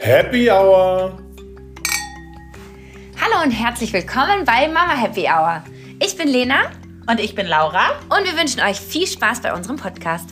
Happy Hour! Hallo und herzlich willkommen bei Mama Happy Hour. Ich bin Lena und ich bin Laura und wir wünschen euch viel Spaß bei unserem Podcast.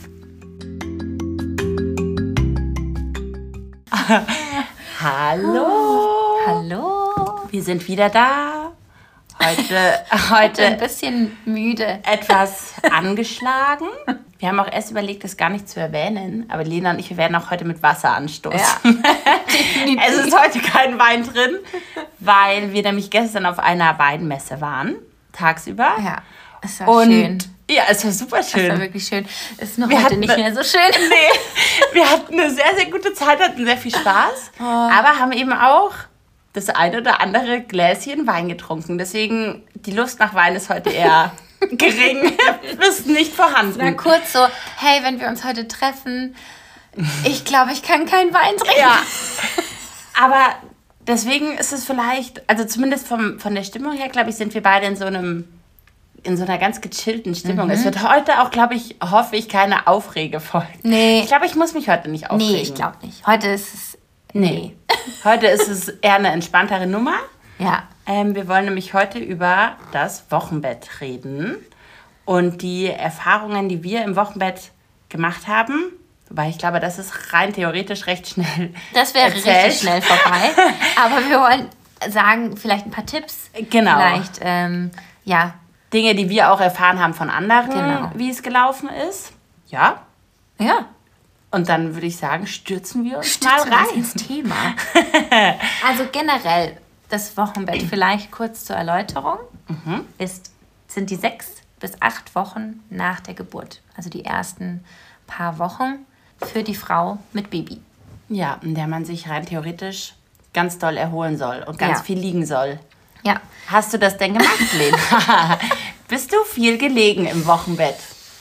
Hallo! Hallo! Wir sind wieder da. Heute ein bisschen müde. Etwas angeschlagen. Wir haben auch erst überlegt, das gar nicht zu erwähnen, aber Lena und ich, wir werden auch heute mit Wasser anstoßen. Ja. Es ist heute kein Wein drin, weil wir nämlich gestern auf einer Weinmesse waren, tagsüber. Ja, es war schön. Ja, es war super schön. Es war wirklich schön. Es ist noch heute nicht mehr so schön. Nee, wir hatten eine sehr, sehr gute Zeit, hatten sehr viel Spaß, aber haben eben auch das eine oder andere Gläschen Wein getrunken. Deswegen, die Lust nach Wein ist heute eher gering, ist nicht vorhanden. Na kurz so, hey, wenn wir uns heute treffen, ich glaube, ich kann keinen Wein trinken. Ja, aber deswegen ist es vielleicht, also zumindest von der Stimmung her, glaube ich, sind wir beide in so einer ganz gechillten Stimmung. Es wird heute auch, glaube ich, hoffe ich, keine Aufregefolge. Nee. Ich glaube, ich muss mich heute nicht aufregen. Nee, ich glaube nicht. Heute ist es... Nee. Heute ist es eher eine entspanntere Nummer. Ja. Wir wollen nämlich heute über das Wochenbett reden und die Erfahrungen, die wir im Wochenbett gemacht haben. Wobei ich glaube, das ist rein theoretisch recht schnell Das wäre erzählt. richtig schnell vorbei. Aber wir wollen sagen, vielleicht ein paar Tipps. Genau. Vielleicht, ja. Dinge, die wir auch erfahren haben von anderen, Genau. wie es gelaufen ist. Ja. Ja. Und dann würde ich sagen, stürzen wir uns mal rein ins Thema. Also generell, das Wochenbett, vielleicht kurz zur Erläuterung, sind die 6 bis 8 Wochen nach der Geburt. Also die ersten paar Wochen für die Frau mit Baby. Ja, in der man sich rein theoretisch ganz doll erholen soll und ganz viel liegen soll. Ja. Hast du das denn gemacht, Lena? Bist du viel gelegen im Wochenbett?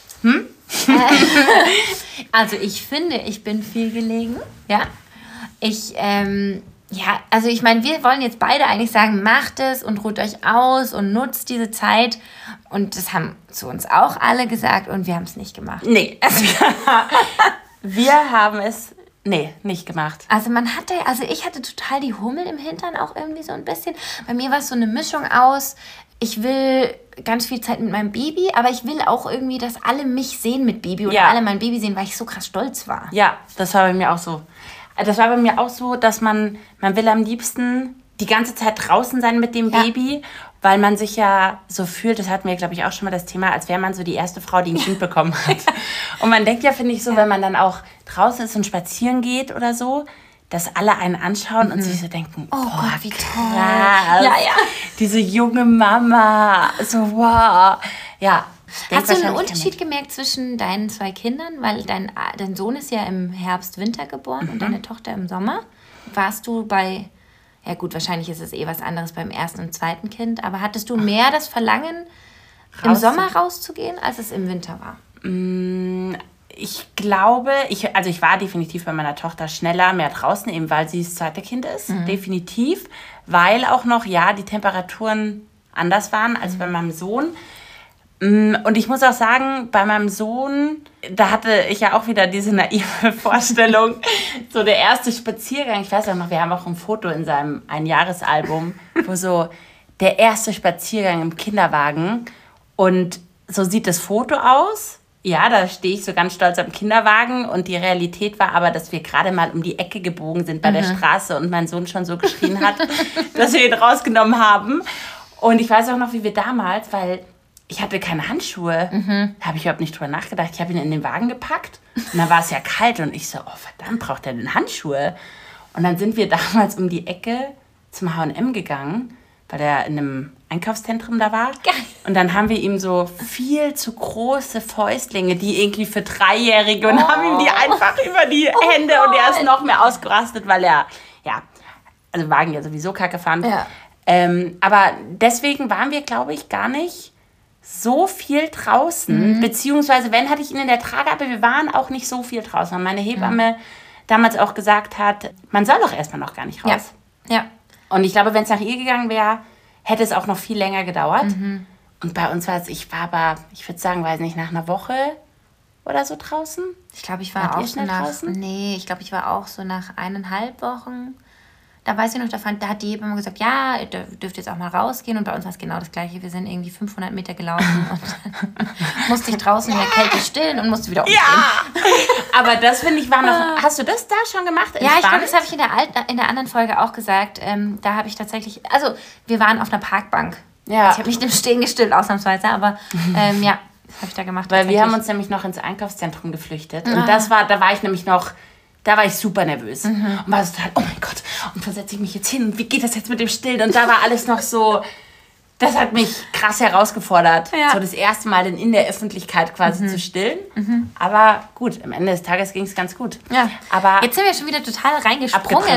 Also ich finde, ich bin viel gelegen. Ja. Also ich meine, wir wollen jetzt beide eigentlich sagen, macht es und ruht euch aus und nutzt diese Zeit. Und das haben zu uns auch alle gesagt und wir haben es nicht gemacht. Nee. Wir haben es nicht gemacht. Also ich hatte total die Hummel im Hintern auch irgendwie so ein bisschen. Bei mir war es so eine Mischung aus, ich will ganz viel Zeit mit meinem Baby, aber ich will auch irgendwie, dass alle mich sehen mit Baby oder alle mein Baby sehen, weil ich so krass stolz war. Ja, das war bei mir auch so. Das war bei mir auch so, dass man will am liebsten die ganze Zeit draußen sein mit dem Baby, weil man sich ja so fühlt, das hatten wir, glaube ich, auch schon mal das Thema, als wäre man so die erste Frau, die ein Kind bekommen hat. Und man denkt ja, finde ich so, wenn man dann auch draußen ist und spazieren geht oder so, dass alle einen anschauen und sich so denken, Oh Gott, wie krass, toll. Ja. diese junge Mama, so wow. Ja. Hast du einen Unterschied gemerkt zwischen deinen 2 Kindern? Weil dein Sohn ist ja im Herbst, Winter geboren und deine Tochter im Sommer. Warst du ja gut, wahrscheinlich ist es was anderes beim ersten und zweiten Kind, aber hattest du mehr das Verlangen, im Sommer rauszugehen, als es im Winter war? Ich glaube, ich war definitiv bei meiner Tochter schneller, mehr draußen, eben weil sie das zweite Kind ist. Definitiv. Weil auch noch, die Temperaturen anders waren als bei meinem Sohn. Und ich muss auch sagen, bei meinem Sohn, da hatte ich ja auch wieder diese naive Vorstellung, so der erste Spaziergang, ich weiß auch noch, wir haben auch ein Foto in seinem Einjahresalbum, wo so der erste Spaziergang im Kinderwagen und so sieht das Foto aus. Ja, da stehe ich so ganz stolz am Kinderwagen und die Realität war aber, dass wir gerade mal um die Ecke gebogen sind bei der Straße und mein Sohn schon so geschrien hat, dass wir ihn rausgenommen haben. Und ich weiß auch noch, wie wir damals, weil ich hatte keine Handschuhe, da habe ich überhaupt nicht drüber nachgedacht. Ich habe ihn in den Wagen gepackt und dann war es ja kalt und ich so, oh verdammt, braucht er denn Handschuhe? Und dann sind wir damals um die Ecke zum H&M gegangen, weil er in einem Einkaufszentrum da war. Geil. Und dann haben wir ihm so viel zu große Fäustlinge, die irgendwie für 3-Jährige und haben ihm die einfach über die Hände und er ist noch mehr ausgerastet, weil er, also Wagen ja sowieso kacke fand. Ja. Aber deswegen waren wir, glaube ich, gar nicht so viel draußen, beziehungsweise wenn, hatte ich ihn in der Trage, aber wir waren auch nicht so viel draußen, weil meine Hebamme damals auch gesagt hat, man soll doch erstmal noch gar nicht raus. Ja. Und ich glaube, wenn es nach ihr gegangen wäre, hätte es auch noch viel länger gedauert. Und bei uns war es, ich würde sagen, weiß nicht, nach einer Woche oder so draußen. Ich glaube, ich war auch so nach 1,5 Wochen. da weiß ich noch, da hat die Hebamme gesagt, ja, ihr dürft jetzt auch mal rausgehen. Und bei uns war es genau das Gleiche. Wir sind irgendwie 500 Meter gelaufen und dann musste ich draußen in der Kälte stillen und musste wieder umstehen. Ja! Aber das, finde ich, war noch... Hast du das da schon gemacht? Ja, ich glaube, das habe ich in der anderen Folge auch gesagt. Da habe ich tatsächlich... Also, wir waren auf einer Parkbank. Ja. Also ich habe nicht im Stehen gestillt, ausnahmsweise, aber ja, das habe ich da gemacht. Weil wir haben uns nämlich noch ins Einkaufszentrum geflüchtet. Und da war ich nämlich noch... Da war ich super nervös. Und war so total, oh mein Gott, und wo setze ich mich jetzt hin? Wie geht das jetzt mit dem Stillen? Und da war alles noch so, das hat mich krass herausgefordert. Ja. So das erste Mal dann in der Öffentlichkeit quasi zu stillen. Aber gut, am Ende des Tages ging es ganz gut. Ja. Aber jetzt sind wir schon wieder total reingesprungen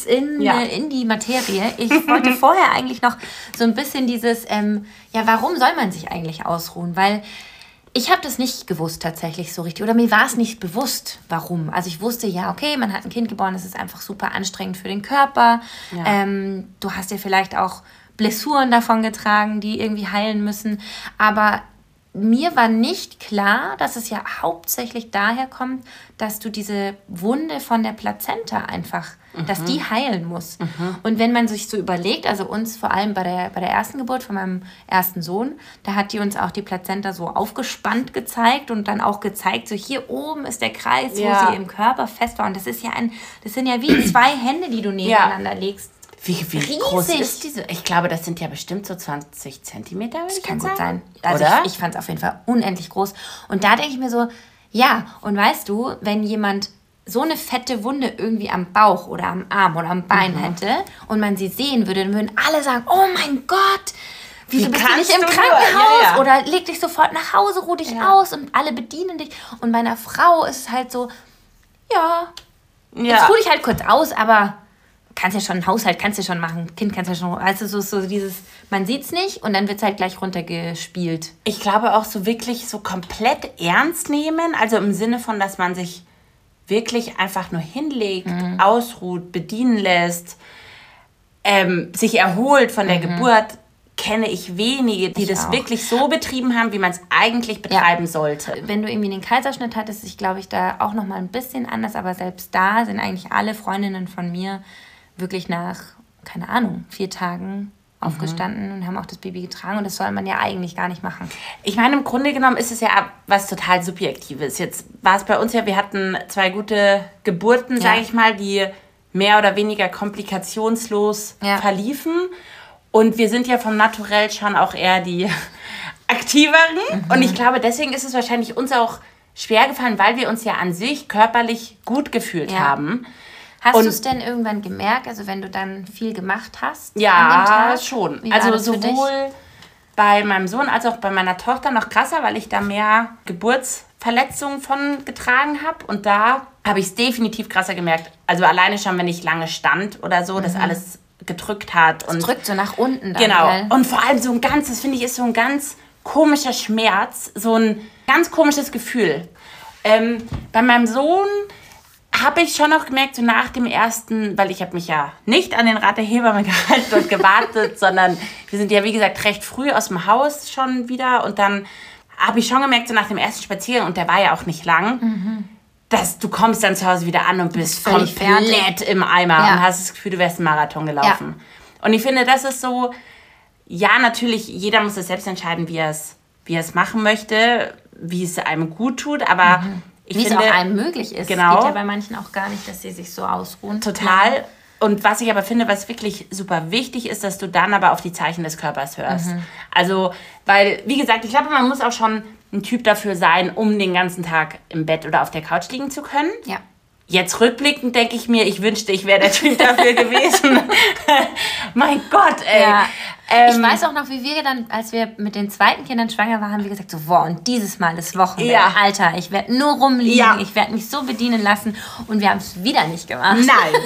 in die Materie. Ich wollte vorher eigentlich noch so ein bisschen dieses, warum soll man sich eigentlich ausruhen? Weil ich habe das nicht gewusst tatsächlich so richtig. Oder mir war es nicht bewusst, warum. Also ich wusste, ja, okay, man hat ein Kind geboren, das ist einfach super anstrengend für den Körper. Ja. Du hast ja vielleicht auch Blessuren davon getragen, die irgendwie heilen müssen. Aber mir war nicht klar, dass es ja hauptsächlich daher kommt, dass du diese Wunde von der Plazenta einfach, dass die heilen muss. Und wenn man sich so überlegt, also uns vor allem bei der ersten Geburt von meinem ersten Sohn, da hat die uns auch die Plazenta so aufgespannt gezeigt und dann auch gezeigt, so hier oben ist der Kreis, wo sie im Körper fest war. Und das sind ja wie 2 Hände, die du nebeneinander legst. Wie groß ist diese? Ich glaube, das sind ja bestimmt so 20 Zentimeter. Das kann gut sein. Also ich fand es auf jeden Fall unendlich groß. Und da denke ich mir so, ja, und weißt du, wenn jemand so eine fette Wunde irgendwie am Bauch oder am Arm oder am Bein hätte und man sie sehen würde, dann würden alle sagen, oh mein Gott, wieso bist du nicht im Krankenhaus? Ja. Oder leg dich sofort nach Hause, ruh dich aus und alle bedienen dich. Und bei einer Frau ist es halt so, jetzt ruh dich halt kurz aus, aber kannst ja schon, einen Haushalt kannst du schon machen, Kind kannst du ja schon, also so dieses, man sieht's nicht und dann wird's halt gleich runtergespielt. Ich glaube auch so wirklich so komplett ernst nehmen, also im Sinne von, dass man sich wirklich einfach nur hinlegt, ausruht, bedienen lässt, sich erholt von der Geburt, kenne ich wenige, die das wirklich so betrieben haben, wie man es eigentlich betreiben sollte. Wenn du irgendwie den Kaiserschnitt hattest, ich glaube, da auch noch mal ein bisschen anders, aber selbst da sind eigentlich alle Freundinnen von mir wirklich nach, keine Ahnung, 4 Tagen aufgestanden und haben auch das Baby getragen. Und das soll man ja eigentlich gar nicht machen. Ich meine, im Grunde genommen ist es ja was total Subjektives. Jetzt war es bei uns ja, wir hatten 2 gute Geburten, sage ich mal, die mehr oder weniger komplikationslos verliefen. Und wir sind ja vom Naturell schon auch eher die Aktiveren. Und ich glaube, deswegen ist es wahrscheinlich uns auch schwer gefallen, weil wir uns ja an sich körperlich gut gefühlt haben. Hast du es denn irgendwann gemerkt, also wenn du dann viel gemacht hast? Ja, an dem Tag? Schon. Wie also sowohl bei meinem Sohn als auch bei meiner Tochter noch krasser, weil ich da mehr Geburtsverletzungen von getragen habe. Und da habe ich es definitiv krasser gemerkt. Also alleine schon, wenn ich lange stand oder so, dass alles gedrückt hat. Es drückt so nach unten dann. Genau. Gell? Und vor allem das finde ich, ist so ein ganz komischer Schmerz, so ein ganz komisches Gefühl. Bei meinem Sohn habe ich schon noch gemerkt, so nach dem ersten, weil ich habe mich ja nicht an den Rat der Hebamme gehalten und gewartet, sondern wir sind ja, wie gesagt, recht früh aus dem Haus schon wieder. Und dann habe ich schon gemerkt, so nach dem ersten Spaziergang, und der war ja auch nicht lang, dass du kommst dann zu Hause wieder an und bist komplett im Eimer und hast das Gefühl, du wärst einen Marathon gelaufen. Ja. Und ich finde, das ist so, ja, natürlich, jeder muss es selbst entscheiden, wie er es machen möchte, wie es einem gut tut, aber wie es auch einem möglich ist. Genau. Geht ja bei manchen auch gar nicht, dass sie sich so ausruhen. Total. Und was ich aber finde, was wirklich super wichtig ist, dass du dann aber auf die Zeichen des Körpers hörst. Also, weil, wie gesagt, ich glaube, man muss auch schon ein Typ dafür sein, um den ganzen Tag im Bett oder auf der Couch liegen zu können. Ja. Jetzt rückblickend denke ich mir, ich wünschte, ich wäre der Typ dafür gewesen. Mein Gott, ey. Ja. Ich weiß auch noch, wie wir dann, als wir mit den zweiten Kindern schwanger waren, haben wir gesagt, so, boah, und dieses Mal ist Wochenbett. Ja. Alter, ich werde nur rumliegen, ich werde mich so bedienen lassen. Und wir haben es wieder nicht gemacht. Nein,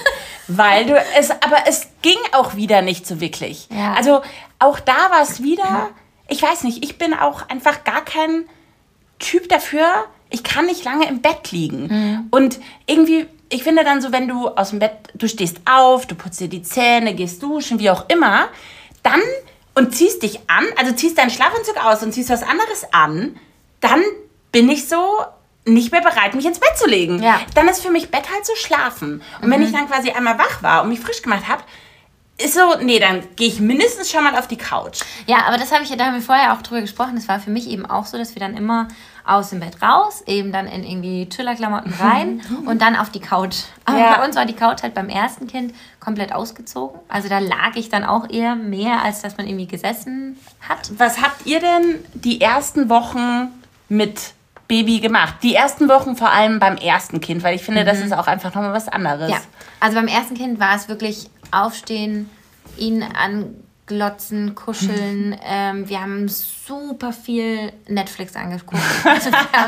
aber es ging auch wieder nicht so wirklich. Ja. Also auch da war es wieder, ich weiß nicht, ich bin auch einfach gar kein Typ dafür, ich kann nicht lange im Bett liegen. Und irgendwie, ich finde dann so, wenn du aus dem Bett, du stehst auf, du putzt dir die Zähne, gehst duschen, wie auch immer, dann und ziehst dich an, also ziehst deinen Schlafanzug aus und ziehst was anderes an, dann bin ich so, nicht mehr bereit, mich ins Bett zu legen. Ja. Dann ist für mich Bett halt so schlafen. Und wenn ich dann quasi einmal wach war und mich frisch gemacht habe, ist so, nee, dann gehe ich mindestens schon mal auf die Couch. Ja, aber da haben wir vorher auch drüber gesprochen. Das war für mich eben auch so, dass wir dann immer aus dem Bett raus, eben dann in irgendwie Chillerklamotten rein und dann auf die Couch. Aber bei uns war die Couch halt beim ersten Kind komplett ausgezogen. Also da lag ich dann auch eher mehr, als dass man irgendwie gesessen hat. Was habt ihr denn die ersten Wochen mit Baby gemacht? Die ersten Wochen vor allem beim ersten Kind, weil ich finde, das ist auch einfach nochmal was anderes. Ja, also beim ersten Kind war es wirklich aufstehen, ihn anglotzen, kuscheln. Wir haben super viel Netflix angeguckt. Also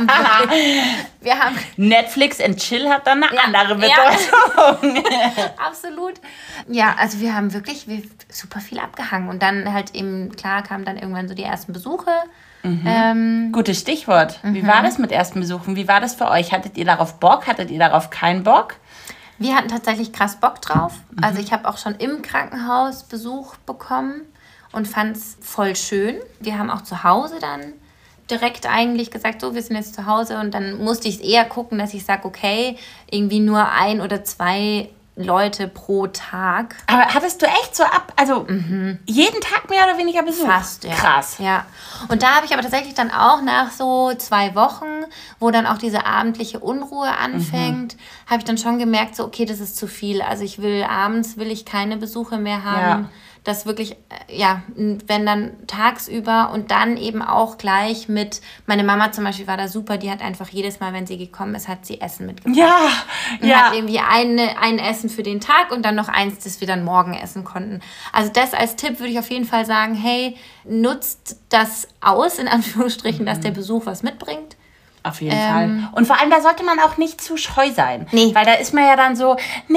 wir haben Netflix and Chill hat dann eine andere Bedeutung. Absolut. Ja, also wir haben wirklich super viel abgehangen. Und dann halt eben, klar, kamen dann irgendwann so die ersten Besuche. Gutes Stichwort. Wie war das mit ersten Besuchen? Wie war das für euch? Hattet ihr darauf Bock? Hattet ihr darauf keinen Bock? Wir hatten tatsächlich krass Bock drauf. Also ich habe auch schon im Krankenhaus Besuch bekommen und fand es voll schön. Wir haben auch zu Hause dann direkt eigentlich gesagt, so, wir sind jetzt zu Hause. Und dann musste ich eher gucken, dass ich sage, okay, irgendwie nur 1 oder 2 Leute pro Tag. Aber hattest du echt so jeden Tag mehr oder weniger Besuch? Fast, ja. Krass. Ja. Und da habe ich aber tatsächlich dann auch nach so 2 Wochen, wo dann auch diese abendliche Unruhe anfängt, habe ich dann schon gemerkt, so, okay, das ist zu viel. Also abends will ich keine Besuche mehr haben. Ja. Das wirklich, wenn dann tagsüber und dann eben auch gleich mit, meine Mama zum Beispiel war da super, die hat einfach jedes Mal, wenn sie gekommen ist, hat sie Essen mitgebracht. Ja, und hat irgendwie ein Essen für den Tag und dann noch eins, das wir dann morgen essen konnten. Also das als Tipp würde ich auf jeden Fall sagen, hey, nutzt das aus, in Anführungsstrichen, dass der Besuch was mitbringt. Auf jeden Fall. Und vor allem, da sollte man auch nicht zu scheu sein. Nee. Weil da ist man ja dann so,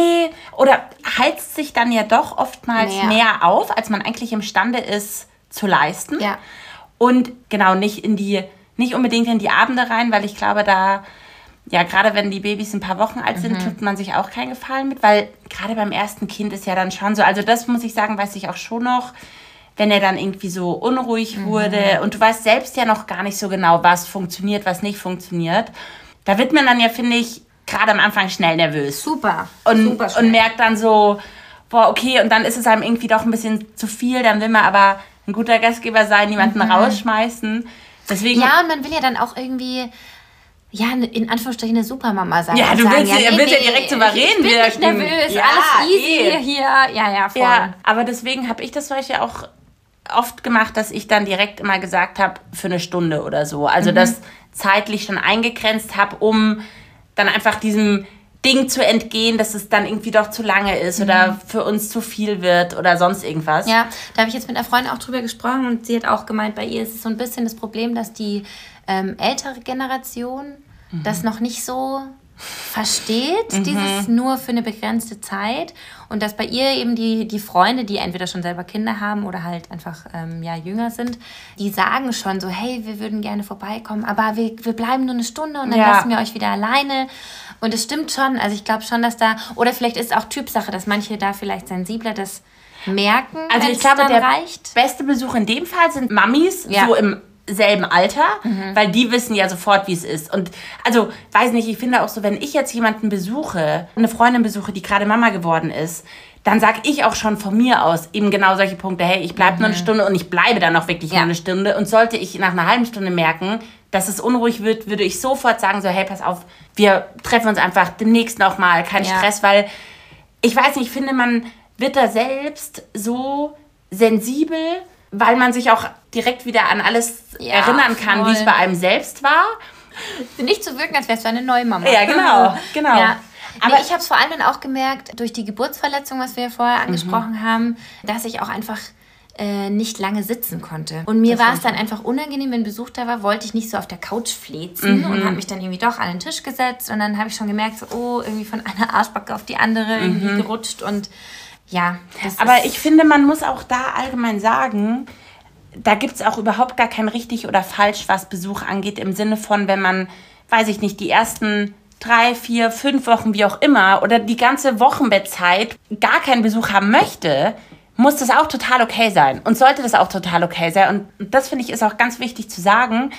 oder heizt sich dann ja doch oftmals mehr auf, als man eigentlich imstande ist zu leisten. Ja. Und genau, nicht unbedingt in die Abende rein, weil ich glaube, da, ja, gerade wenn die Babys ein paar Wochen alt sind, tut man sich auch keinen Gefallen mit, weil gerade beim ersten Kind ist ja dann schon so, also das muss ich sagen, weiß ich auch schon noch, wenn er dann irgendwie so unruhig wurde und du weißt selbst ja noch gar nicht so genau, was funktioniert, was nicht funktioniert. Da wird man dann ja, finde ich, gerade am Anfang schnell nervös. Super. Und merkt dann so, boah, okay, und dann ist es einem irgendwie doch ein bisschen zu viel, dann will man aber ein guter Gastgeber sein, niemanden rausschmeißen. Deswegen, ja, und man will ja dann auch irgendwie, ja, in Anführungsstrichen eine Supermama sein. Ja, du willst ja direkt souverän wirken. Ich bin nicht nervös, alles easy hier. Ja, voll. Ja, aber deswegen habe ich das zum Beispiel auch oft gemacht, dass ich dann direkt immer gesagt habe, für 1 Stunde oder so. Also das zeitlich schon eingegrenzt habe, um dann einfach diesem Ding zu entgehen, dass es dann irgendwie doch zu lange ist oder für uns zu viel wird oder sonst irgendwas. Ja, da habe ich jetzt mit einer Freundin auch drüber gesprochen und sie hat auch gemeint, bei ihr ist es so ein bisschen das Problem, dass die ältere Generation das noch nicht so versteht, dieses nur für eine begrenzte Zeit und dass bei ihr eben die Freunde, die entweder schon selber Kinder haben oder halt einfach jünger sind, die sagen schon so, hey, wir würden gerne vorbeikommen, aber wir bleiben nur 1 Stunde und dann lassen wir euch wieder alleine. Und es stimmt schon, also ich glaube schon, dass da, oder vielleicht ist es auch Typsache, dass manche da vielleicht sensibler das merken, also ich glaube, der beste Besuch in dem Fall sind Mamis, so im selben Alter, weil die wissen ja sofort, wie es ist. Und also, weiß nicht, ich finde auch so, wenn ich jetzt jemanden besuche, eine Freundin besuche, die gerade Mama geworden ist, dann sage ich auch schon von mir aus eben genau solche Punkte, hey, ich bleibe nur 1 Stunde und ich bleibe dann auch wirklich nur 1 Stunde. Und sollte ich nach einer halben Stunde merken, dass es unruhig wird, würde ich sofort sagen, so, hey, pass auf, wir treffen uns einfach demnächst nochmal, kein Stress, weil ich weiß nicht, ich finde, man wird da selbst so sensibel, weil man sich auch direkt wieder an alles erinnern kann, wie es bei einem selbst war. Nicht zu wirken, als wärst du eine neue Mama. Ja, genau. Ja. Aber ich habe es vor allem dann auch gemerkt, durch die Geburtsverletzung, was wir ja vorher angesprochen haben, dass ich auch einfach nicht lange sitzen konnte. Und mir war es dann einfach unangenehm, wenn Besuch da war, wollte ich nicht so auf der Couch flezen und habe mich dann irgendwie doch an den Tisch gesetzt und dann habe ich schon gemerkt, so, oh, irgendwie von einer Arschbacke auf die andere irgendwie gerutscht und ja. Aber ich finde, man muss auch da allgemein sagen, da gibt es auch überhaupt gar kein richtig oder falsch, was Besuch angeht, im Sinne von, wenn man, weiß ich nicht, die ersten 3, 4, 5 Wochen, wie auch immer, oder die ganze Wochenbettzeit gar keinen Besuch haben möchte, muss das auch total okay sein und sollte das auch total okay sein. Und das, finde ich, ist auch ganz wichtig zu sagen.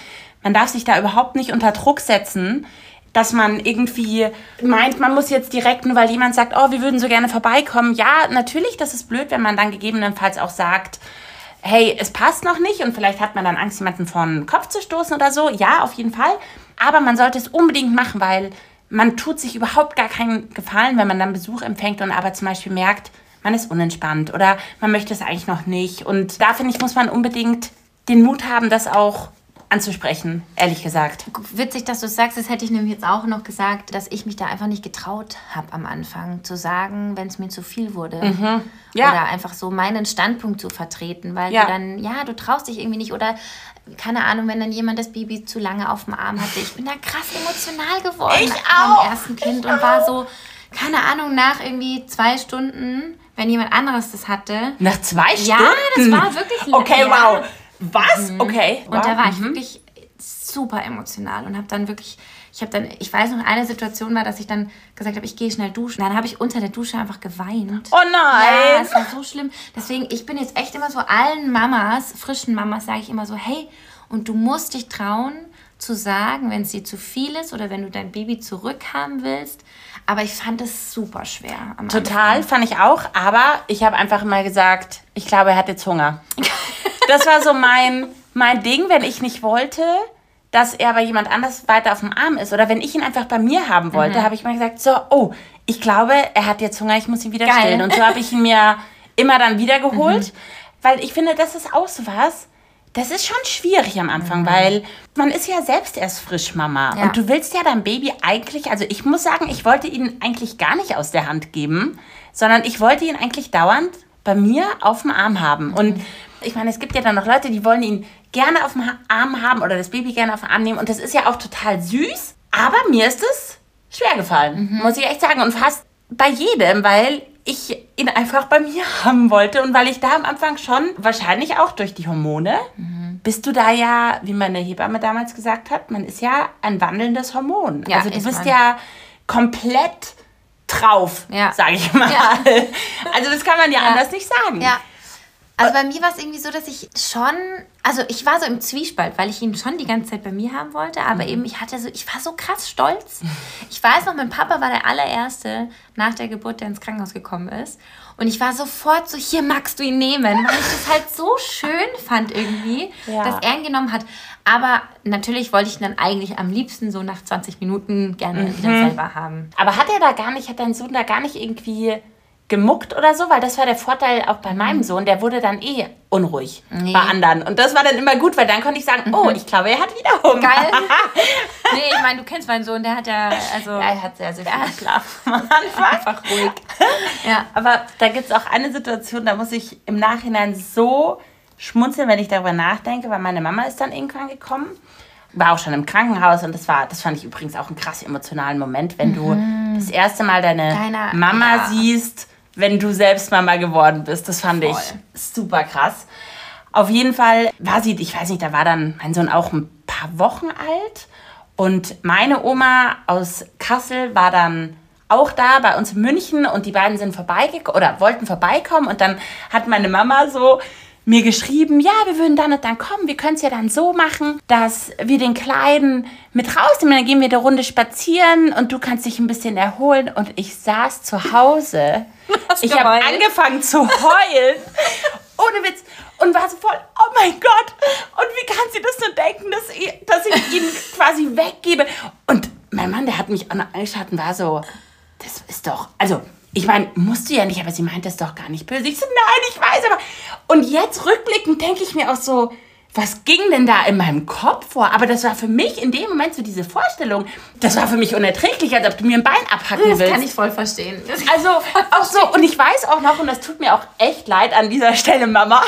man darf sich da überhaupt nicht unter Druck setzen, dass man irgendwie meint, man muss jetzt direkt, nur weil jemand sagt, oh, wir würden so gerne vorbeikommen. Ja, natürlich, das ist blöd, wenn man dann gegebenenfalls auch sagt, hey, es passt noch nicht und vielleicht hat man dann Angst, jemanden vor den Kopf zu stoßen oder so. Ja, auf jeden Fall. Aber man sollte es unbedingt machen, weil man tut sich überhaupt gar keinen Gefallen, wenn man dann Besuch empfängt und aber zum Beispiel merkt, man ist unentspannt oder man möchte es eigentlich noch nicht. Und da, finde ich, muss man unbedingt den Mut haben, das auch anzusprechen, ehrlich gesagt. Witzig, dass du es sagst, das hätte ich nämlich jetzt auch noch gesagt, dass ich mich da einfach nicht getraut habe am Anfang, zu sagen, wenn es mir zu viel wurde. Ja. Oder einfach so meinen Standpunkt zu vertreten, weil du dann, du traust dich irgendwie nicht oder keine Ahnung, wenn dann jemand das Baby zu lange auf dem Arm hatte. Ich bin da krass emotional geworden beim ersten Kind und war so, keine Ahnung, nach irgendwie 2 Stunden, wenn jemand anderes das hatte. Nach 2 Stunden? Ja, das war wirklich okay, wow. Was? Okay. Und da war ich wirklich super emotional und habe dann wirklich, ich weiß noch, eine Situation war, dass ich dann gesagt habe, ich gehe schnell duschen. Dann habe ich unter der Dusche einfach geweint. Oh nein! Ja, es war so schlimm. Deswegen, ich bin jetzt echt immer so allen Mamas, frischen Mamas, sage ich immer so, hey, und du musst dich trauen zu sagen, wenn es dir zu viel ist oder wenn du dein Baby zurückhaben willst. Aber ich fand es super schwer. Total, fand ich auch. Aber ich habe einfach mal gesagt, ich glaube, er hat jetzt Hunger. Das war so mein Ding, wenn ich nicht wollte, dass er bei jemand anders weiter auf dem Arm ist. Oder wenn ich ihn einfach bei mir haben wollte, habe ich mal gesagt, so, oh, ich glaube, er hat jetzt Hunger, ich muss ihn wieder stillen. Und so habe ich ihn mir immer dann wieder geholt. Weil ich finde, das ist auch so was, das ist schon schwierig am Anfang, weil man ist ja selbst erst frisch Mama. Ja. Und du willst ja dein Baby eigentlich, also ich muss sagen, ich wollte ihn eigentlich gar nicht aus der Hand geben, sondern ich wollte ihn eigentlich dauernd bei mir auf dem Arm haben. Und ich meine, es gibt ja dann noch Leute, die wollen ihn gerne auf dem Arm haben oder das Baby gerne auf den Arm nehmen. Und das ist ja auch total süß. Aber mir ist es schwer gefallen, muss ich echt sagen. Und fast bei jedem, weil ich ihn einfach bei mir haben wollte. Und weil ich da am Anfang schon, wahrscheinlich auch durch die Hormone, bist du da ja, wie meine Hebamme damals gesagt hat, man ist ja ein wandelndes Hormon. Ja, also du bist ja komplett drauf, sage ich mal. Ja. Also das kann man ja anders nicht sagen. Ja. Also bei mir war es irgendwie so, dass ich schon, also ich war so im Zwiespalt, weil ich ihn schon die ganze Zeit bei mir haben wollte, aber eben ich war so krass stolz. Ich weiß noch, mein Papa war der allererste nach der Geburt, der ins Krankenhaus gekommen ist. Und ich war sofort so, hier magst du ihn nehmen, weil ich das halt so schön fand irgendwie, dass er ihn genommen hat. Aber natürlich wollte ich ihn dann eigentlich am liebsten so nach 20 Minuten gerne wieder selber haben. Aber hat dein Sohn da gar nicht irgendwie gemuckt oder so? Weil das war der Vorteil auch bei meinem Sohn, der wurde dann unruhig bei anderen. Und das war dann immer gut, weil dann konnte ich sagen, oh, ich glaube, er hat wieder Hunger. Geil. Nee, ich meine, du kennst meinen Sohn, der hat ja, er hat sehr, sehr viel geschlafen am Anfang. Einfach ruhig. Ja. Aber da gibt es auch eine Situation, da muss ich im Nachhinein so schmunzeln, wenn ich darüber nachdenke, weil meine Mama ist dann irgendwann gekommen, war auch schon im Krankenhaus und das fand ich übrigens auch einen krass emotionalen Moment, wenn du das erste Mal deine Mama siehst, wenn du selbst Mama geworden bist. Das fand ich super krass. Auf jeden Fall war sie, ich weiß nicht, da war dann mein Sohn auch ein paar Wochen alt und meine Oma aus Kassel war dann auch da bei uns in München und die beiden sind wollten vorbeikommen und dann hat meine Mama so mir geschrieben, ja, wir würden dann und dann kommen, wir können es ja dann so machen, dass wir den Kleinen mit rausnehmen, dann gehen wir eine Runde spazieren und du kannst dich ein bisschen erholen. Und ich saß zu Hause, ich habe angefangen zu heulen, ohne Witz, und war so voll, oh mein Gott, und wie kann sie das nur denken, dass ich ihn quasi weggebe? Und mein Mann, der hat mich angeschaut und war so, das ist doch, also ich meine, musst du ja nicht, aber sie meint das doch gar nicht böse. Ich so, nein, ich weiß, aber... Und jetzt rückblickend denke ich mir auch so, was ging denn da in meinem Kopf vor? Aber das war für mich in dem Moment so diese Vorstellung, das war für mich unerträglich, als ob du mir ein Bein abhacken willst. Das kann ich voll verstehen. Also auch so, und ich weiß auch noch, und das tut mir auch echt leid an dieser Stelle, Mama,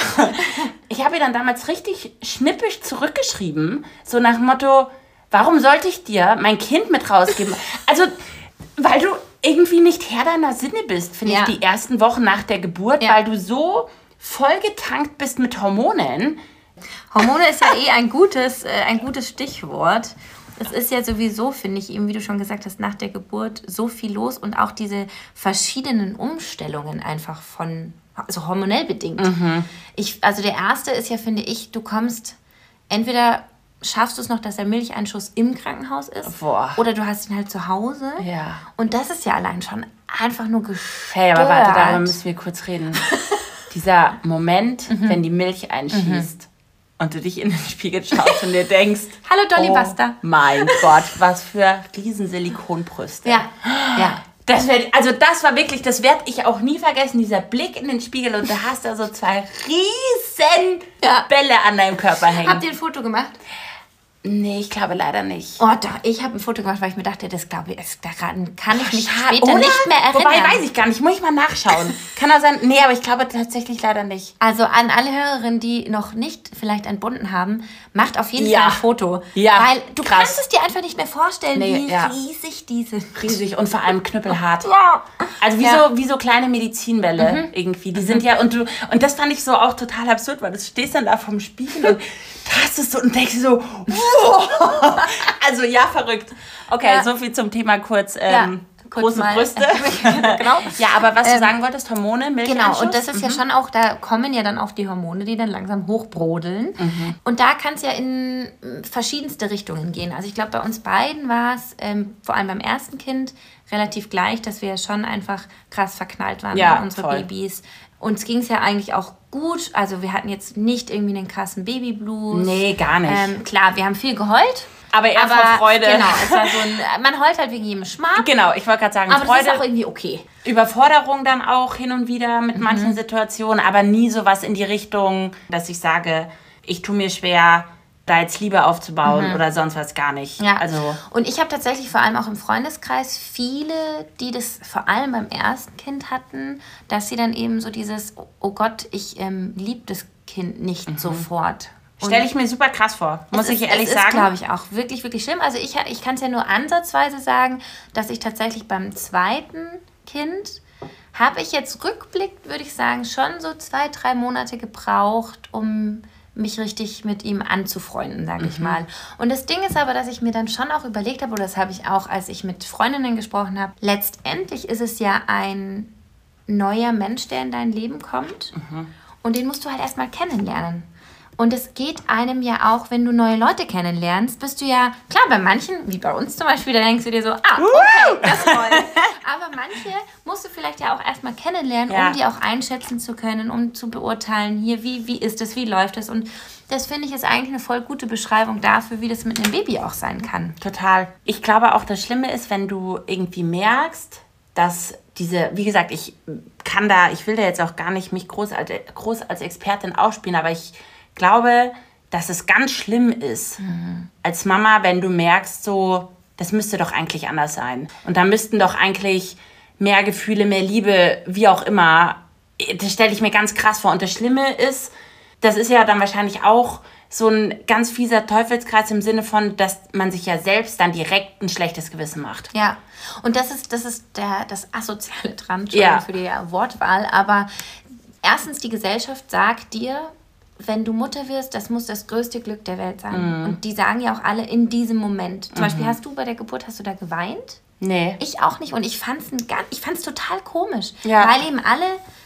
ich habe ihr dann damals richtig schnippisch zurückgeschrieben, so nach dem Motto, warum sollte ich dir mein Kind mit rausgeben? Also, weil du irgendwie nicht Herr deiner Sinne bist, finde ich, die ersten Wochen nach der Geburt, weil du so vollgetankt bist mit Hormonen. Hormone ist ja ein gutes Stichwort. Es ist ja sowieso, finde ich, eben, wie du schon gesagt hast, nach der Geburt so viel los und auch diese verschiedenen Umstellungen einfach also hormonell bedingt. Also der erste ist ja, finde ich, du kommst entweder schaffst du es noch, dass der Milcheinschuss im Krankenhaus ist. Boah. Oder du hast ihn halt zu Hause. Ja. Und das ist ja allein schon einfach nur gestört. Hey, aber warte, darüber müssen wir kurz reden. Dieser Moment, wenn die Milch einschießt und du dich in den Spiegel schaust und dir denkst, hallo Dolly oh Buster. Mein Gott, was für riesen Silikonbrüste. Ja, ja. Das war wirklich, das werde ich auch nie vergessen, dieser Blick in den Spiegel und du hast da so 2 riesen Bälle an deinem Körper hängen. Habt ihr ein Foto gemacht? Nee, ich glaube leider nicht. Oh doch, ich habe ein Foto gemacht, weil ich mir dachte, das glaube ich, daran kann ich mich später nicht mehr erinnern. Wobei, weiß ich gar nicht, muss ich mal nachschauen. Kann auch sein, nee, aber ich glaube tatsächlich leider nicht. Also an alle Hörerinnen, die noch nicht vielleicht entbunden haben, macht auf jeden Fall ein Foto. Ja, weil du kannst es dir einfach nicht mehr vorstellen, wie riesig die sind. Riesig und vor allem knüppelhart. Ja. Also wie so kleine Medizinbälle irgendwie. Die sind ja, und das fand ich so auch total absurd, weil du stehst dann da vorm Spiegel und tastest so und denkst so, wow. Also ja, verrückt. Okay, so viel zum Thema kurz große Brüste. Genau. Ja, aber was du sagen wolltest, Hormone, Milcheinschuss? Genau, und das ist ja schon auch, da kommen ja dann auch die Hormone, die dann langsam hochbrodeln. Und da kann es ja in verschiedenste Richtungen gehen. Also ich glaube, bei uns beiden war es, vor allem beim ersten Kind, relativ gleich, dass wir schon einfach krass verknallt waren in unsere Babys. Uns ging es ja eigentlich auch gut. Also wir hatten jetzt nicht irgendwie einen krassen Babyblues. Nee, gar nicht. Klar, wir haben viel geheult. Aber eher vor Freude. Genau, es war so man heult halt wegen jedem Schmarrn. Genau, ich wollte gerade sagen, aber Freude. Das ist auch irgendwie okay. Überforderung dann auch hin und wieder mit manchen Situationen, aber nie sowas in die Richtung, dass ich sage, ich tue mir schwer, da jetzt Liebe aufzubauen oder sonst was gar nicht. Ja. Also und ich habe tatsächlich vor allem auch im Freundeskreis viele, die das vor allem beim ersten Kind hatten, dass sie dann eben so dieses, oh Gott, ich liebe das Kind nicht sofort. Stelle ich mir super krass vor, muss ich ehrlich sagen. Das ist, glaube ich, auch wirklich, wirklich schlimm. Also ich kann es ja nur ansatzweise sagen, dass ich tatsächlich beim zweiten Kind habe ich jetzt rückblickend, würde ich sagen, schon so 2-3 Monate gebraucht, um mich richtig mit ihm anzufreunden, sage ich mal. Und das Ding ist aber, dass ich mir dann schon auch überlegt habe, oder das habe ich auch, als ich mit Freundinnen gesprochen habe, letztendlich ist es ja ein neuer Mensch, der in dein Leben kommt und den musst du halt erstmal kennenlernen. Und es geht einem ja auch, wenn du neue Leute kennenlernst, bist du ja, klar, bei manchen, wie bei uns zum Beispiel, da denkst du dir so, okay, das ist toll. Aber manche musst du vielleicht ja auch erstmal kennenlernen, um die auch einschätzen zu können, um zu beurteilen, hier, wie ist es, wie läuft es. Und das finde ich ist eigentlich eine voll gute Beschreibung dafür, wie das mit einem Baby auch sein kann. Total. Ich glaube auch, das Schlimme ist, wenn du irgendwie merkst, dass wie gesagt, ich will da jetzt auch gar nicht mich groß als Expertin aufspielen, aber ich glaube, dass es ganz schlimm ist als Mama, wenn du merkst, so, das müsste doch eigentlich anders sein. Und da müssten doch eigentlich mehr Gefühle, mehr Liebe, wie auch immer. Das stelle ich mir ganz krass vor. Und das Schlimme ist, das ist ja dann wahrscheinlich auch so ein ganz fieser Teufelskreis im Sinne von, dass man sich ja selbst dann direkt ein schlechtes Gewissen macht. Ja, und das ist das Asoziale dran, Entschuldigung für die Wortwahl, aber erstens, die Gesellschaft sagt dir, wenn du Mutter wirst, das muss das größte Glück der Welt sein. Und die sagen ja auch alle in diesem Moment. Zum Beispiel, hast du bei der Geburt, hast du da geweint? Nee. Ich auch nicht. Und ich fand's total komisch. Ja. Weil eben alle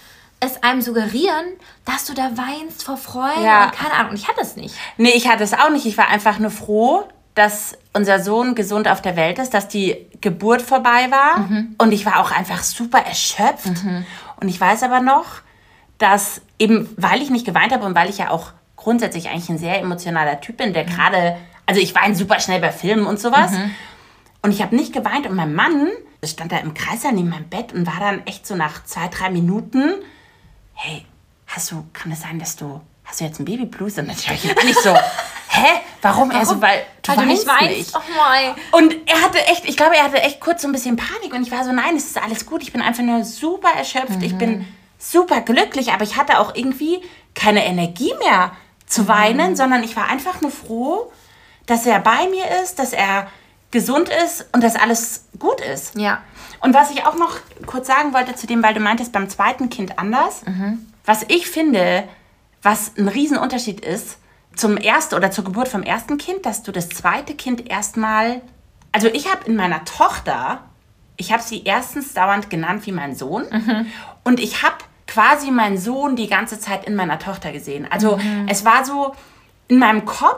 es einem suggerieren, dass du da weinst vor Freude und keine Ahnung. Und ich hatte es nicht. Nee, ich hatte es auch nicht. Ich war einfach nur froh, dass unser Sohn gesund auf der Welt ist, dass die Geburt vorbei war. Und ich war auch einfach super erschöpft. Und ich weiß aber noch, dass eben, weil ich nicht geweint habe und weil ich ja auch grundsätzlich eigentlich ein sehr emotionaler Typ bin, der gerade, also ich weine super schnell bei Filmen und sowas. Und ich habe nicht geweint und mein Mann stand da im Kreißsaal neben meinem Bett und war dann echt so nach 2-3 Minuten, hey, kann es sein, hast du jetzt ein Babyblues? Und dann schaue ich nicht so, hä? Warum? Er so, weil du nicht weinst. Oh mein. Und ich glaube, er hatte echt kurz so ein bisschen Panik und ich war so, nein, es ist alles gut, ich bin einfach nur super erschöpft, ich bin super glücklich, aber ich hatte auch irgendwie keine Energie mehr zu weinen, sondern ich war einfach nur froh, dass er bei mir ist, dass er gesund ist und dass alles gut ist. Ja. Und was ich auch noch kurz sagen wollte zu dem, weil du meintest, beim zweiten Kind anders, was ich finde, was ein Riesenunterschied ist, zur Geburt vom ersten Kind, dass du das zweite Kind erstmal, also ich habe in meiner Tochter, ich habe sie erstens dauernd genannt wie mein Sohn und ich habe quasi meinen Sohn die ganze Zeit in meiner Tochter gesehen. Also es war so, in meinem Kopf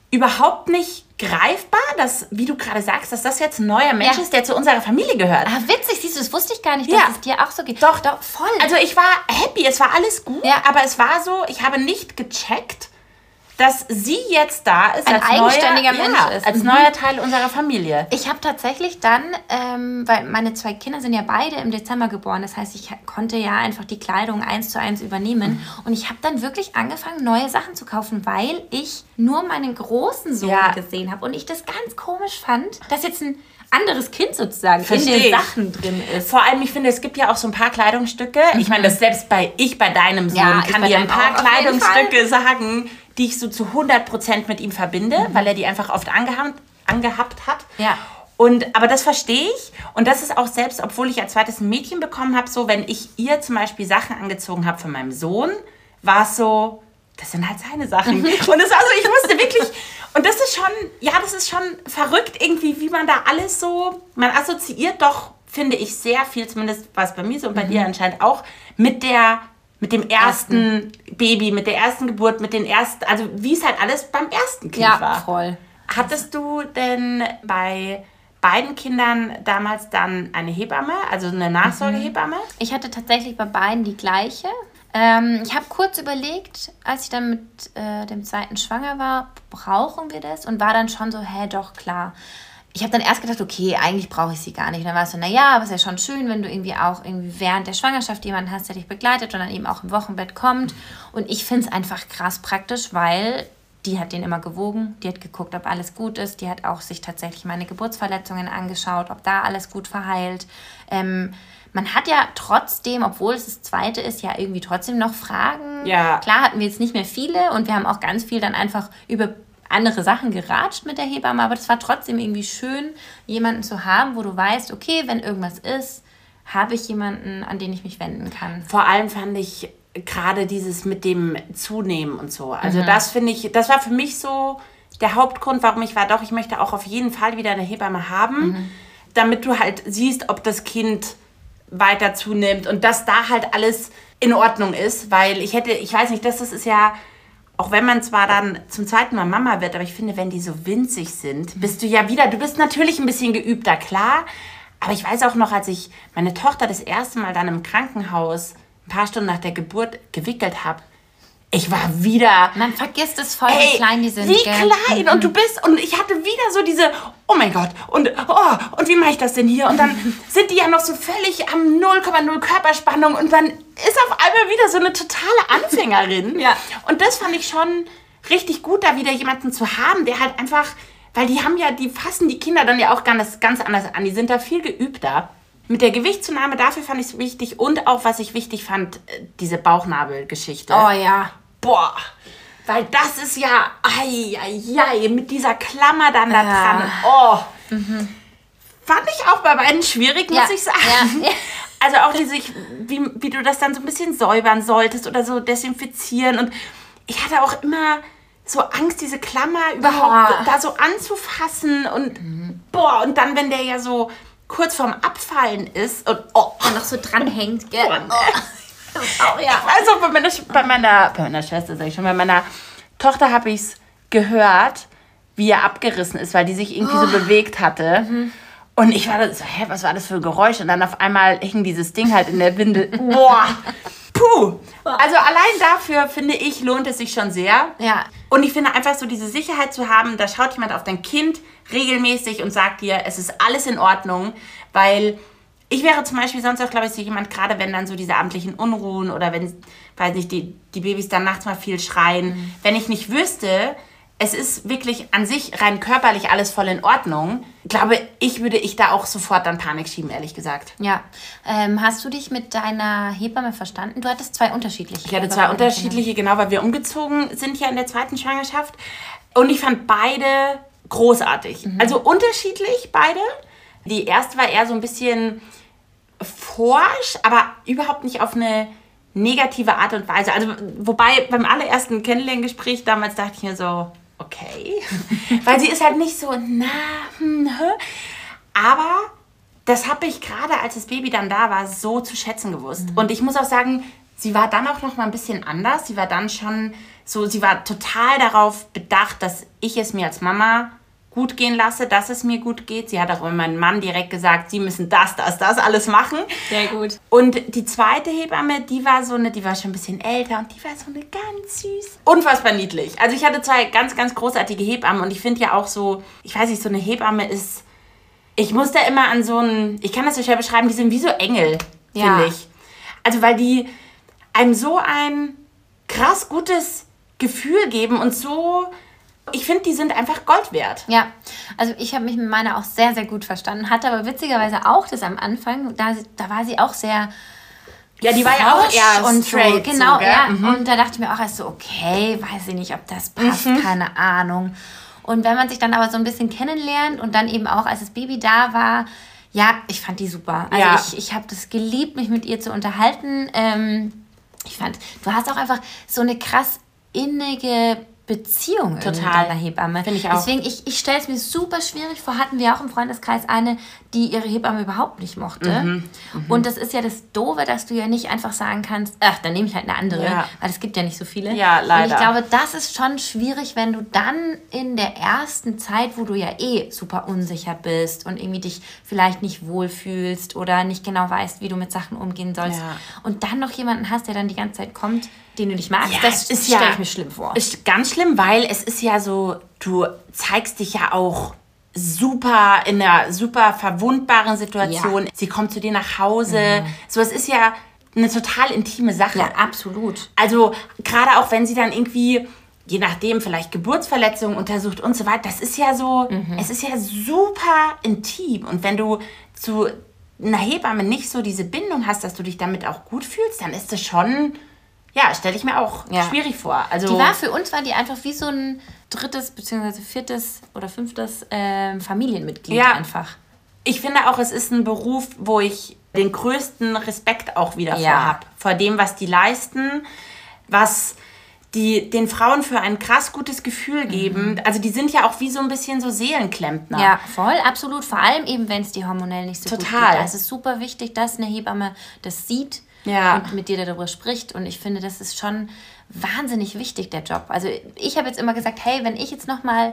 überhaupt nicht greifbar, dass, wie du gerade sagst, dass das jetzt ein neuer Mensch ist, der zu unserer Familie gehört. Ah, witzig, siehst du, das wusste ich gar nicht, dass es dir auch so geht. Doch, voll. Also ich war happy, es war alles gut, aber es war so, ich habe nicht gecheckt, dass sie jetzt da ist, ein eigenständiger Mensch ist. Als neuer Teil unserer Familie. Ich habe tatsächlich dann, weil meine 2 Kinder sind ja beide im Dezember geboren, das heißt, ich konnte ja einfach die Kleidung 1:1 übernehmen und ich habe dann wirklich angefangen, neue Sachen zu kaufen, weil ich nur meinen großen Sohn gesehen habe und ich das ganz komisch fand, dass jetzt ein anderes Kind sozusagen in den Sachen drin ist. Vor allem, ich finde, es gibt ja auch so ein paar Kleidungsstücke. Ich meine, das selbst bei deinem Sohn kann dir ein paar Kleidungsstücke sagen, die ich so zu 100% mit ihm verbinde, weil er die einfach oft angehabt hat. Ja. Aber das verstehe ich. Und das ist auch selbst, obwohl ich als zweites ein Mädchen bekommen habe, so, wenn ich ihr zum Beispiel Sachen angezogen habe von meinem Sohn, war es so, das sind halt seine Sachen. Und es war so, ich musste wirklich... Und das ist schon verrückt irgendwie, wie man da alles so... Man assoziiert doch, finde ich, sehr viel, zumindest war es bei mir so und bei dir anscheinend auch, mit dem ersten Baby, mit der ersten Geburt, mit den ersten... Also wie es halt alles beim ersten Kind war. Ja, voll. Hattest du denn bei beiden Kindern damals dann eine Hebamme, also eine Nachsorgehebamme? Ich hatte tatsächlich bei beiden die gleiche. Ich habe kurz überlegt, als ich dann mit dem 2. schwanger war, brauchen wir das? Und war dann schon so, doch, klar. Ich habe dann erst gedacht, okay, eigentlich brauche ich sie gar nicht. Und dann war es so, naja, aber es ist ja schon schön, wenn du irgendwie während der Schwangerschaft jemanden hast, der dich begleitet und dann eben auch im Wochenbett kommt. Und ich finde es einfach krass praktisch, weil die hat den immer gewogen, die hat geguckt, ob alles gut ist, die hat auch sich tatsächlich meine Geburtsverletzungen angeschaut, ob da alles gut verheilt. Man hat ja trotzdem, obwohl es das 2. ist, ja irgendwie trotzdem noch Fragen. Ja. Klar hatten wir jetzt nicht mehr viele und wir haben auch ganz viel dann einfach über andere Sachen geratscht mit der Hebamme, aber das war trotzdem irgendwie schön, jemanden zu haben, wo du weißt, okay, wenn irgendwas ist, habe ich jemanden, an den ich mich wenden kann. Vor allem fand ich gerade dieses mit dem Zunehmen und so. Also das finde ich, das war für mich so der Hauptgrund, warum ich möchte auch auf jeden Fall wieder eine Hebamme haben, damit du halt siehst, ob das Kind weiter zunimmt und dass da halt alles in Ordnung ist, weil ich weiß nicht, das ist ja, auch wenn man zwar dann zum 2. Mal Mama wird, aber ich finde, wenn die so winzig sind, bist du bist natürlich ein bisschen geübter, klar, aber ich weiß auch noch, als ich meine Tochter das erste Mal dann im Krankenhaus ein paar Stunden nach der Geburt gewickelt habe, ich war wieder... Man vergisst es voll, wie klein die sind. Wie klein und du bist... Und ich hatte wieder so diese... Oh mein Gott. Und wie mache ich das denn hier? Und dann sind die ja noch so völlig am 0,0 Körperspannung. Und dann ist auf einmal wieder so eine totale Anfängerin. Ja. Und das fand ich schon richtig gut, da wieder jemanden zu haben, der halt einfach... Weil die fassen die Kinder dann ja auch ganz anders an. Die sind da viel geübter. Mit der Gewichtszunahme, dafür fand ich es wichtig. Und auch, was ich wichtig fand, diese Bauchnabelgeschichte. Oh ja. Boah, weil das ist ja, mit dieser Klammer dann da dran. Oh, fand ich auch bei beiden schwierig, muss ich sagen. Ja. Also auch wie du das dann so ein bisschen säubern solltest oder so desinfizieren. Und ich hatte auch immer so Angst, diese Klammer überhaupt da so anzufassen. Und und dann, wenn der ja so kurz vorm Abfallen ist und noch so dranhängt, gell? Ich weiß auch, bei meiner Schwester, sag ich schon, bei meiner Tochter habe ich es gehört, wie er abgerissen ist, weil die sich irgendwie so bewegt hatte. Und ich war so, was war das für ein Geräusch? Und dann auf einmal hing dieses Ding halt in der Windel. Boah, puh. Also allein dafür, finde ich, lohnt es sich schon sehr. Ja. Und ich finde einfach so diese Sicherheit zu haben, da schaut jemand auf dein Kind regelmäßig und sagt dir, es ist alles in Ordnung, weil ich wäre zum Beispiel sonst auch, glaube ich, so jemand, gerade wenn dann so diese amtlichen Unruhen oder wenn, weiß nicht, die Babys dann nachts mal viel schreien, wenn ich nicht wüsste, es ist wirklich an sich rein körperlich alles voll in Ordnung, glaube ich, würde ich da auch sofort dann Panik schieben, ehrlich gesagt. Ja. Hast du dich mit deiner Hebamme verstanden? Du hattest 2 unterschiedliche. Ich hatte 2 unterschiedliche, genau, weil wir umgezogen sind ja in der 2. Schwangerschaft. Und ich fand beide großartig. Also unterschiedlich, beide. Die erste war eher so ein bisschen forsch, aber überhaupt nicht auf eine negative Art und Weise. Also, wobei beim allerersten Kennenlerngespräch damals dachte ich mir so, okay. Weil sie ist halt nicht so, aber das habe ich gerade, als das Baby dann da war, so zu schätzen gewusst. Und ich muss auch sagen, sie war dann auch noch mal ein bisschen anders. Sie war dann schon so, sie war total darauf bedacht, dass ich es mir als Mama gut gehen lasse, dass es mir gut geht. Sie hat auch immer meinem Mann direkt gesagt, sie müssen das alles machen. Sehr gut. Und die zweite Hebamme, die war schon ein bisschen älter und die war so eine ganz süß. Unfassbar niedlich. Also ich hatte 2 ganz, ganz großartige Hebammen und ich finde ja auch so, ich weiß nicht, so eine Hebamme ist, ich muss da immer an so einen, ich kann das so schwer beschreiben, die sind wie so Engel, finde ich. Also weil die einem so ein krass gutes Gefühl geben und so, ich finde, die sind einfach Gold wert. Ja, also ich habe mich mit meiner auch sehr, sehr gut verstanden. Hatte aber witzigerweise auch das am Anfang, da war sie auch sehr... Ja, die war ja auch eher und straight. So, genau, so, ja. Und da dachte ich mir auch erst so, okay, weiß ich nicht, ob das passt, keine Ahnung. Und wenn man sich dann aber so ein bisschen kennenlernt und dann eben auch, als das Baby da war, ja, ich fand die super. Also ich habe das geliebt, mich mit ihr zu unterhalten. Ich fand, du hast auch einfach so eine krass innige Beziehung mit deiner Hebamme. Finde ich auch. Deswegen, ich stelle es mir super schwierig vor, hatten wir auch im Freundeskreis eine, die ihre Hebamme überhaupt nicht mochte. Und das ist ja das Doofe, dass du ja nicht einfach sagen kannst, ach, dann nehme ich halt eine andere, weil es gibt ja nicht so viele. Ja, leider. Und ich glaube, das ist schon schwierig, wenn du dann in der ersten Zeit, wo du ja super unsicher bist und irgendwie dich vielleicht nicht wohlfühlst oder nicht genau weißt, wie du mit Sachen umgehen sollst und dann noch jemanden hast, der dann die ganze Zeit kommt, den du nicht magst, das stelle ich mir schlimm vor. Ist ganz schlimm, weil es ist ja so, du zeigst dich ja auch super in einer super verwundbaren Situation. Ja. Sie kommt zu dir nach Hause. So, es ist ja eine total intime Sache. Ja, absolut. Also gerade auch, wenn sie dann irgendwie, je nachdem, vielleicht Geburtsverletzungen untersucht und so weiter, das ist ja so, es ist ja super intim. Und wenn du zu einer Hebamme nicht so diese Bindung hast, dass du dich damit auch gut fühlst, dann ist das schon... Ja, stelle ich mir auch schwierig vor. Also für uns war die einfach wie so ein 3. bzw. 4. oder 5. Familienmitglied einfach. Ich finde auch, es ist ein Beruf, wo ich den größten Respekt auch wieder vor habe. Vor dem, was die leisten, was die den Frauen für ein krass gutes Gefühl geben. Also die sind ja auch wie so ein bisschen so Seelenklempner. Ja, voll, absolut. Vor allem eben, wenn es dir hormonell nicht so gut geht. Da ist es super wichtig, dass eine Hebamme das sieht. Und mit dir darüber spricht. Und ich finde, das ist schon wahnsinnig wichtig, der Job. Also ich habe jetzt immer gesagt, hey, wenn ich jetzt nochmal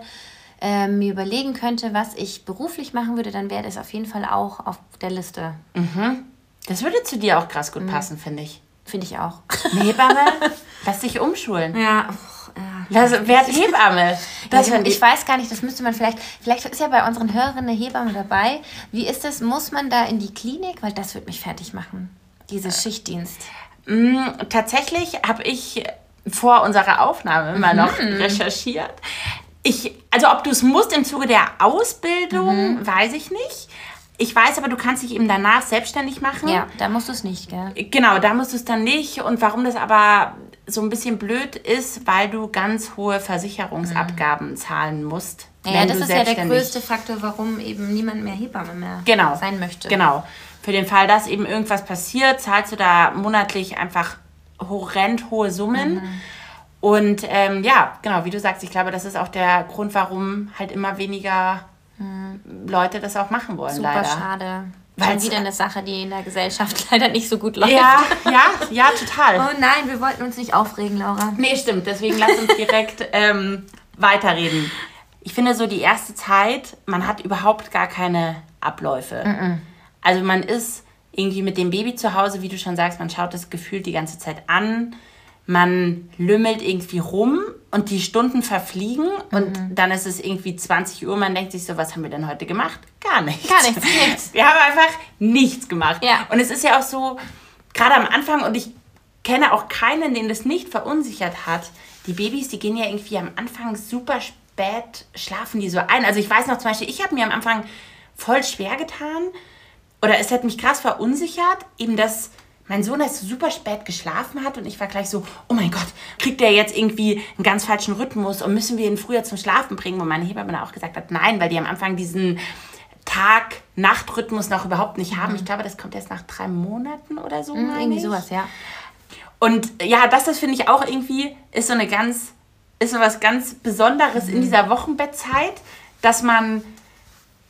mir überlegen könnte, was ich beruflich machen würde, dann wäre das auf jeden Fall auch auf der Liste. Das würde zu dir auch krass gut passen, finde ich. Finde ich auch. Eine Hebamme, lass dich umschulen. Ja. Werd Hebamme. Ich weiß gar nicht, das müsste man vielleicht ist ja bei unseren Hörerinnen eine Hebamme dabei. Wie ist das? Muss man da in die Klinik? Weil das wird mich fertig machen. Dieser Schichtdienst. Tatsächlich habe ich vor unserer Aufnahme mal noch recherchiert. Also ob du es musst im Zuge der Ausbildung, weiß ich nicht. Ich weiß aber, du kannst dich eben danach selbstständig machen. Ja, da musst du es nicht, gell? Genau, da musst du es dann nicht. Und warum das aber so ein bisschen blöd ist, weil du ganz hohe Versicherungsabgaben zahlen musst. Ja, das ist ja der größte Faktor, warum eben niemand mehr Hebamme mehr sein möchte. Genau. Für den Fall, dass eben irgendwas passiert, zahlst du da monatlich einfach horrend hohe Summen. Und genau, wie du sagst, ich glaube, das ist auch der Grund, warum halt immer weniger Leute das auch machen wollen, super leider. Super schade. Weil wieder eine Sache, die in der Gesellschaft leider nicht so gut läuft. Ja, total. Oh nein, wir wollten uns nicht aufregen, Laura. Nee, stimmt. Deswegen lass uns direkt weiterreden. Ich finde so die erste Zeit, man hat überhaupt gar keine Abläufe. Also man ist irgendwie mit dem Baby zu Hause, wie du schon sagst, man schaut das gefühlt die ganze Zeit an, man lümmelt irgendwie rum und die Stunden verfliegen und dann ist es irgendwie 20 Uhr, man denkt sich so, was haben wir denn heute gemacht? Gar nichts. Wir haben einfach nichts gemacht. Ja. Und es ist ja auch so, gerade am Anfang, und ich kenne auch keinen, den das nicht verunsichert hat, die Babys, die gehen ja irgendwie am Anfang super spät, schlafen die so ein. Also ich weiß noch zum Beispiel, ich habe mir am Anfang voll schwer getan, oder es hat mich krass verunsichert, eben dass mein Sohn erst so super spät geschlafen hat und ich war gleich so, oh mein Gott, kriegt der jetzt irgendwie einen ganz falschen Rhythmus und müssen wir ihn früher zum Schlafen bringen? Und meine Hebamme dann auch gesagt hat, nein, weil die am Anfang diesen Tag-Nacht-Rhythmus noch überhaupt nicht haben. Ich glaube, das kommt erst nach 3 Monaten oder so. Irgendwie sowas, ja. Und ja, das finde ich auch irgendwie, ist so was ganz Besonderes in dieser Wochenbettzeit, dass man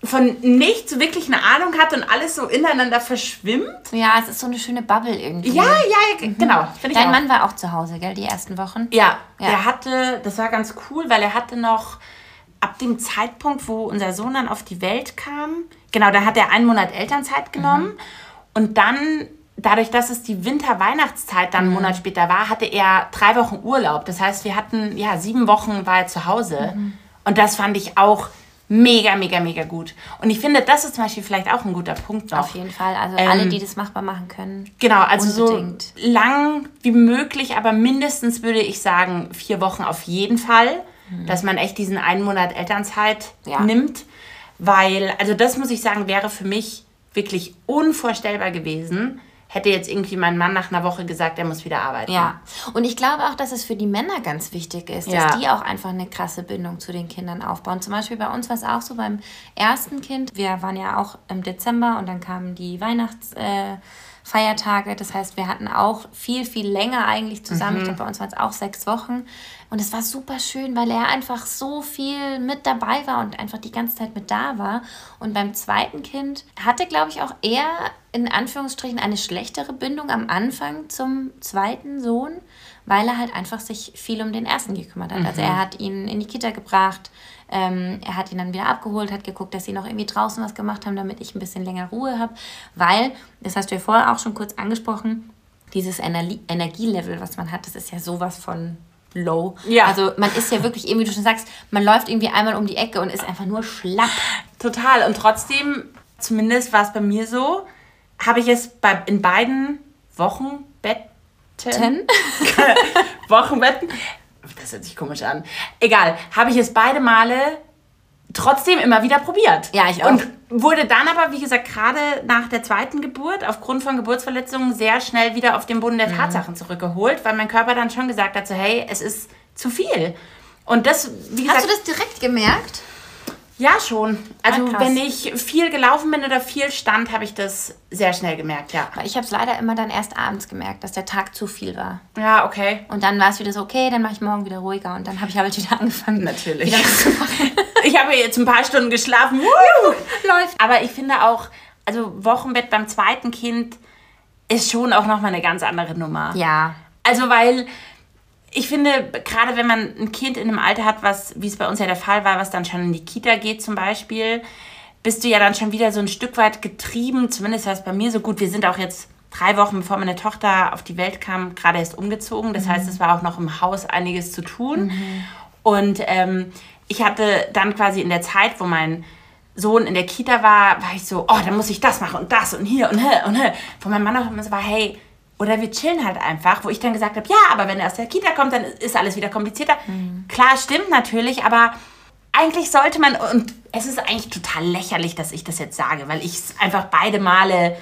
von nichts wirklich eine Ahnung hat und alles so ineinander verschwimmt. Ja, es ist so eine schöne Bubble irgendwie. Ja, genau. Dein Mann war auch zu Hause, gell, die ersten Wochen? Ja, er hatte, das war ganz cool, weil er hatte noch ab dem Zeitpunkt, wo unser Sohn dann auf die Welt kam, genau, da hat er 1 Monat Elternzeit genommen und dann, dadurch, dass es die Winter-Weihnachtszeit dann einen Monat später war, hatte er 3 Wochen Urlaub. Das heißt, wir hatten, 7 Wochen war er zu Hause und das fand ich auch mega, mega, mega gut. Und ich finde, das ist zum Beispiel vielleicht auch ein guter Punkt noch. Auf jeden Fall. Also alle, die das machbar machen können. Genau, also unbedingt. So lang wie möglich, aber mindestens würde ich sagen 4 Wochen auf jeden Fall, dass man echt diesen 1 Monat Elternzeit nimmt. Weil, also das muss ich sagen, wäre für mich wirklich unvorstellbar gewesen, hätte jetzt irgendwie mein Mann nach einer Woche gesagt, er muss wieder arbeiten. Ja, und ich glaube auch, dass es für die Männer ganz wichtig ist, dass die auch einfach eine krasse Bindung zu den Kindern aufbauen. Zum Beispiel bei uns war es auch so beim ersten Kind. Wir waren ja auch im Dezember und dann kamen die Weihnachtsfeiertage. Das heißt, wir hatten auch viel, viel länger eigentlich zusammen. Ich glaube, bei uns waren es auch 6 Wochen. Und es war super schön, weil er einfach so viel mit dabei war und einfach die ganze Zeit mit da war. Und beim zweiten Kind hatte, glaube ich, auch eher in Anführungsstrichen eine schlechtere Bindung am Anfang zum zweiten Sohn, weil er halt einfach sich viel um den ersten gekümmert hat. Also er hat ihn in die Kita gebracht, er hat ihn dann wieder abgeholt, hat geguckt, dass sie noch irgendwie draußen was gemacht haben, damit ich ein bisschen länger Ruhe habe. Weil, das hast du ja vorher auch schon kurz angesprochen, dieses Energielevel, was man hat, das ist ja sowas von low. Ja. Also man ist ja wirklich, eben wie du schon sagst, man läuft irgendwie einmal um die Ecke und ist einfach nur schlapp. Total. Und trotzdem, zumindest war es bei mir so, habe ich es in beiden Wochenbetten. Wochenbetten? Das hört sich komisch an. Egal. Habe ich es beide Male trotzdem immer wieder probiert. Ja, ich auch. Und wurde dann aber, wie gesagt, gerade nach der zweiten Geburt, aufgrund von Geburtsverletzungen, sehr schnell wieder auf den Boden der Tatsachen zurückgeholt, weil mein Körper dann schon gesagt hat, so, hey, es ist zu viel. Und das, wie gesagt... Hast du das direkt gemerkt? Ja, schon. Also wenn ich viel gelaufen bin oder viel stand, habe ich das sehr schnell gemerkt, ja. Ich habe es leider immer dann erst abends gemerkt, dass der Tag zu viel war. Ja, okay. Und dann war es wieder so, okay, dann mache ich morgen wieder ruhiger. Und dann habe ich halt wieder angefangen. Natürlich. Wieder zu machen. Ich habe jetzt ein paar Stunden geschlafen. Läuft. Aber ich finde auch, also Wochenbett beim zweiten Kind ist schon auch nochmal eine ganz andere Nummer. Ja. Also weil... Ich finde, gerade wenn man ein Kind in einem Alter hat, wie es bei uns ja der Fall war, was dann schon in die Kita geht zum Beispiel, bist du ja dann schon wieder so ein Stück weit getrieben, zumindest war es bei mir so gut. Wir sind auch jetzt 3 Wochen, bevor meine Tochter auf die Welt kam, gerade erst umgezogen. Das heißt, es war auch noch im Haus einiges zu tun. Und ich hatte dann quasi in der Zeit, wo mein Sohn in der Kita war ich so, oh, dann muss ich das machen und das und hier und hier und hier. Wo mein Mann auch immer so war, hey, oder wir chillen halt einfach, wo ich dann gesagt habe, ja, aber wenn er aus der Kita kommt, dann ist alles wieder komplizierter. Klar, stimmt natürlich, aber eigentlich sollte man, und es ist eigentlich total lächerlich, dass ich das jetzt sage, weil ich es einfach beide Male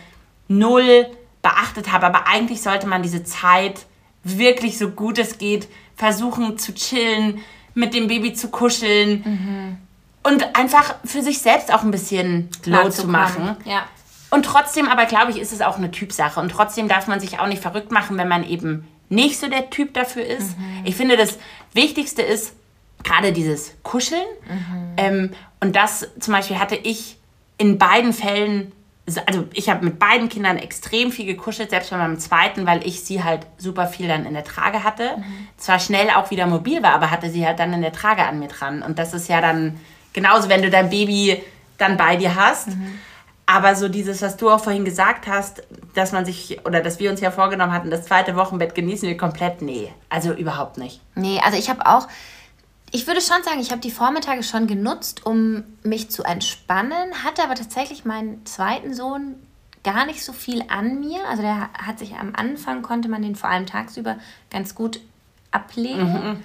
0 beachtet habe, aber eigentlich sollte man diese Zeit wirklich so gut es geht versuchen zu chillen, mit dem Baby zu kuscheln und einfach für sich selbst auch ein bisschen low zu machen. Ja. Und trotzdem, aber glaube ich, ist es auch eine Typsache. Und trotzdem darf man sich auch nicht verrückt machen, wenn man eben nicht so der Typ dafür ist. Ich finde, das Wichtigste ist gerade dieses Kuscheln. Und das zum Beispiel hatte ich in beiden Fällen, also ich habe mit beiden Kindern extrem viel gekuschelt, selbst bei meinem zweiten, weil ich sie halt super viel dann in der Trage hatte. Zwar schnell auch wieder mobil war, aber hatte sie halt dann in der Trage an mir dran. Und das ist ja dann genauso, wenn du dein Baby dann bei dir hast. Aber so dieses, was du auch vorhin gesagt hast, dass man sich, oder dass wir uns ja vorgenommen hatten, das zweite Wochenbett genießen wir komplett, nee, also überhaupt nicht. Nee, also ich würde schon sagen, ich habe die Vormittage schon genutzt, um mich zu entspannen, hatte aber tatsächlich meinen zweiten Sohn gar nicht so viel an mir. Also der hat sich am Anfang, konnte man den vor allem tagsüber ganz gut ablegen.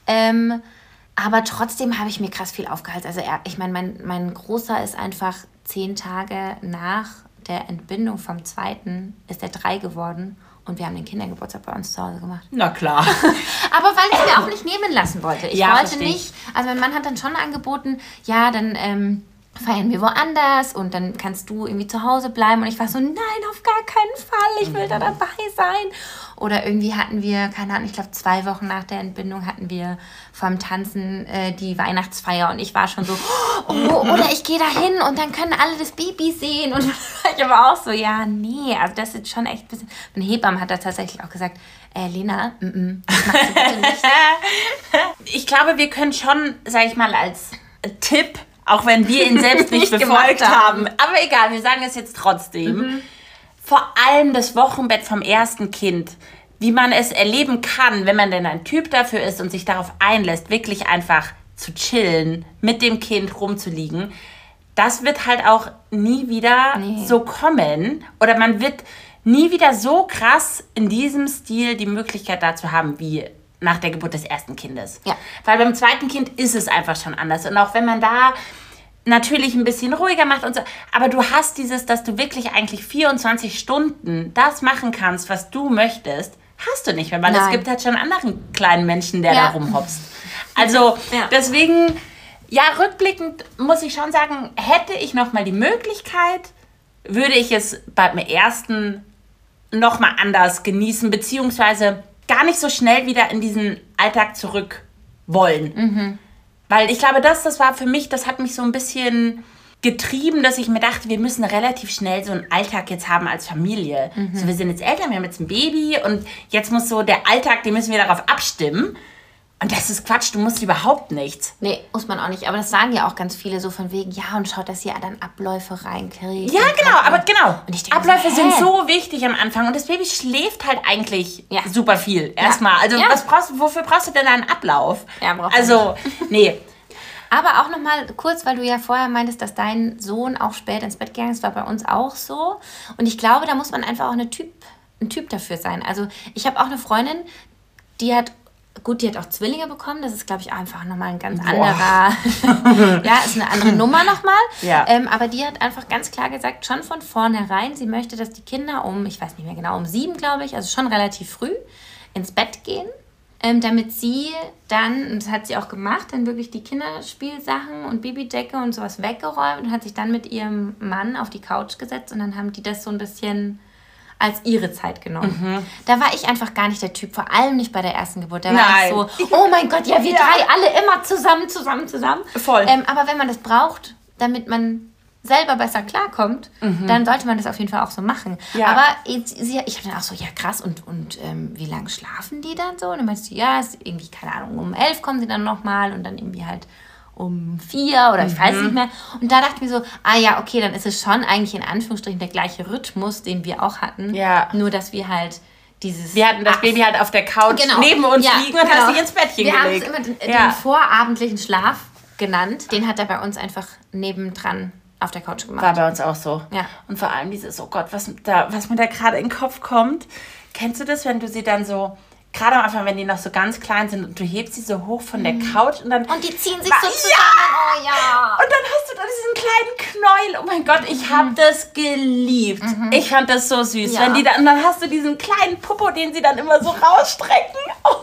Aber trotzdem habe ich mir krass viel aufgehalten. Also ich meine, mein Großer ist einfach 10 Tage nach der Entbindung vom zweiten, ist er 3 geworden. Und wir haben den Kindergeburtstag bei uns zu Hause gemacht. Na klar. Aber weil ich mir auch nicht nehmen lassen wollte. Ich wollte nicht, also mein Mann hat dann schon angeboten, ja, dann feiern wir woanders und dann kannst du irgendwie zu Hause bleiben. Und ich war so, nein, auf gar keinen Fall, ich will da dabei sein. Oder irgendwie hatten wir, keine Ahnung, ich glaube 2 Wochen nach der Entbindung hatten wir vom Tanzen die Weihnachtsfeier und ich war schon so, oder ich gehe da hin und dann können alle das Baby sehen. Und ich war auch so, ja, nee, also das ist schon echt ein bisschen... Meine Hebamme hat da tatsächlich auch gesagt, Lena, das machst du bitte nicht. Ich glaube, wir können schon, sag ich mal, als Tipp, auch wenn wir ihn selbst nicht befolgt haben, aber egal, wir sagen es jetzt trotzdem, vor allem das Wochenbett vom ersten Kind, wie man es erleben kann, wenn man denn ein Typ dafür ist und sich darauf einlässt, wirklich einfach zu chillen, mit dem Kind rumzuliegen, das wird halt auch nie wieder so kommen. Oder man wird nie wieder so krass in diesem Stil die Möglichkeit dazu haben, wie nach der Geburt des ersten Kindes. Ja. Weil beim zweiten Kind ist es einfach schon anders. Und auch wenn man da natürlich ein bisschen ruhiger macht und so, aber du hast dieses, dass du wirklich eigentlich 24 Stunden das machen kannst, was du möchtest, hast du nicht mehr, weil es gibt halt schon einen anderen kleinen Menschen, der da rumhopst. Also deswegen, ja, rückblickend muss ich schon sagen, hätte ich nochmal die Möglichkeit, würde ich es beim ersten nochmal anders genießen, beziehungsweise gar nicht so schnell wieder in diesen Alltag zurück wollen. Weil ich glaube, das war für mich, das hat mich so ein bisschen getrieben, dass ich mir dachte, wir müssen relativ schnell so einen Alltag jetzt haben als Familie. So, wir sind jetzt Eltern, wir haben jetzt ein Baby und jetzt muss so der Alltag, den müssen wir darauf abstimmen. Und das ist Quatsch, du musst überhaupt nichts. Nee, muss man auch nicht. Aber das sagen ja auch ganz viele so von wegen, ja, und schaut, dass ihr dann Abläufe reinkriegt. Ja, genau, aber genau. Und ich denke, Abläufe sind so wichtig am Anfang. Und das Baby schläft halt eigentlich super viel. Erstmal. Also wofür brauchst du denn einen Ablauf? Ja, also, nee. Aber auch nochmal kurz, weil du ja vorher meintest, dass dein Sohn auch spät ins Bett gegangen ist, war bei uns auch so. Und ich glaube, da muss man einfach auch ein Typ dafür sein. Also ich habe auch eine Freundin, die hat auch Zwillinge bekommen. Das ist, glaube ich, einfach nochmal ein ganz anderer... ist eine andere Nummer nochmal. Ja. Aber die hat einfach ganz klar gesagt, schon von vornherein, sie möchte, dass die Kinder ich weiß nicht mehr genau, um 7, glaube ich, also schon relativ früh ins Bett gehen. Damit sie dann, und das hat sie auch gemacht, dann wirklich die Kinderspielsachen und Babydecke und sowas weggeräumt und hat sich dann mit ihrem Mann auf die Couch gesetzt und dann haben die das so ein bisschen als ihre Zeit genommen. Da war ich einfach gar nicht der Typ, vor allem nicht bei der ersten Geburt. Da war ich so, oh mein Gott, ja, wir drei alle immer zusammen. Voll. Aber wenn man das braucht, damit man selber besser klarkommt, dann sollte man das auf jeden Fall auch so machen. Ja. Aber ich habe dann auch so, ja krass, und wie lange schlafen die dann so? Und dann meinst du, ja, ist irgendwie, keine Ahnung, um 11 kommen sie dann nochmal und dann irgendwie halt um 4 oder ich weiß nicht mehr. Und da dachte ich mir so, ja, okay, dann ist es schon eigentlich in Anführungsstrichen der gleiche Rhythmus, den wir auch hatten. Ja. Nur, dass wir halt wir hatten das Baby halt auf der Couch neben uns liegen und hast dich ins Bettchen gelegt. Wir haben es immer den vorabendlichen Schlaf genannt. Den hat er bei uns einfach nebendran auf der Couch gemacht. War bei uns auch so. Ja. Und vor allem dieses, oh Gott, was mir da gerade in den Kopf kommt. Kennst du das, wenn du sie dann so, gerade am Anfang, wenn die noch so ganz klein sind und du hebst sie so hoch von der Couch und dann... Und die ziehen sich so zusammen. Oh ja. Und dann hast du da diesen kleinen Knäuel. Oh mein Gott, ich habe das geliebt. Ich fand das so süß. Ja. Und dann hast du diesen kleinen Popo, den sie dann immer so rausstrecken.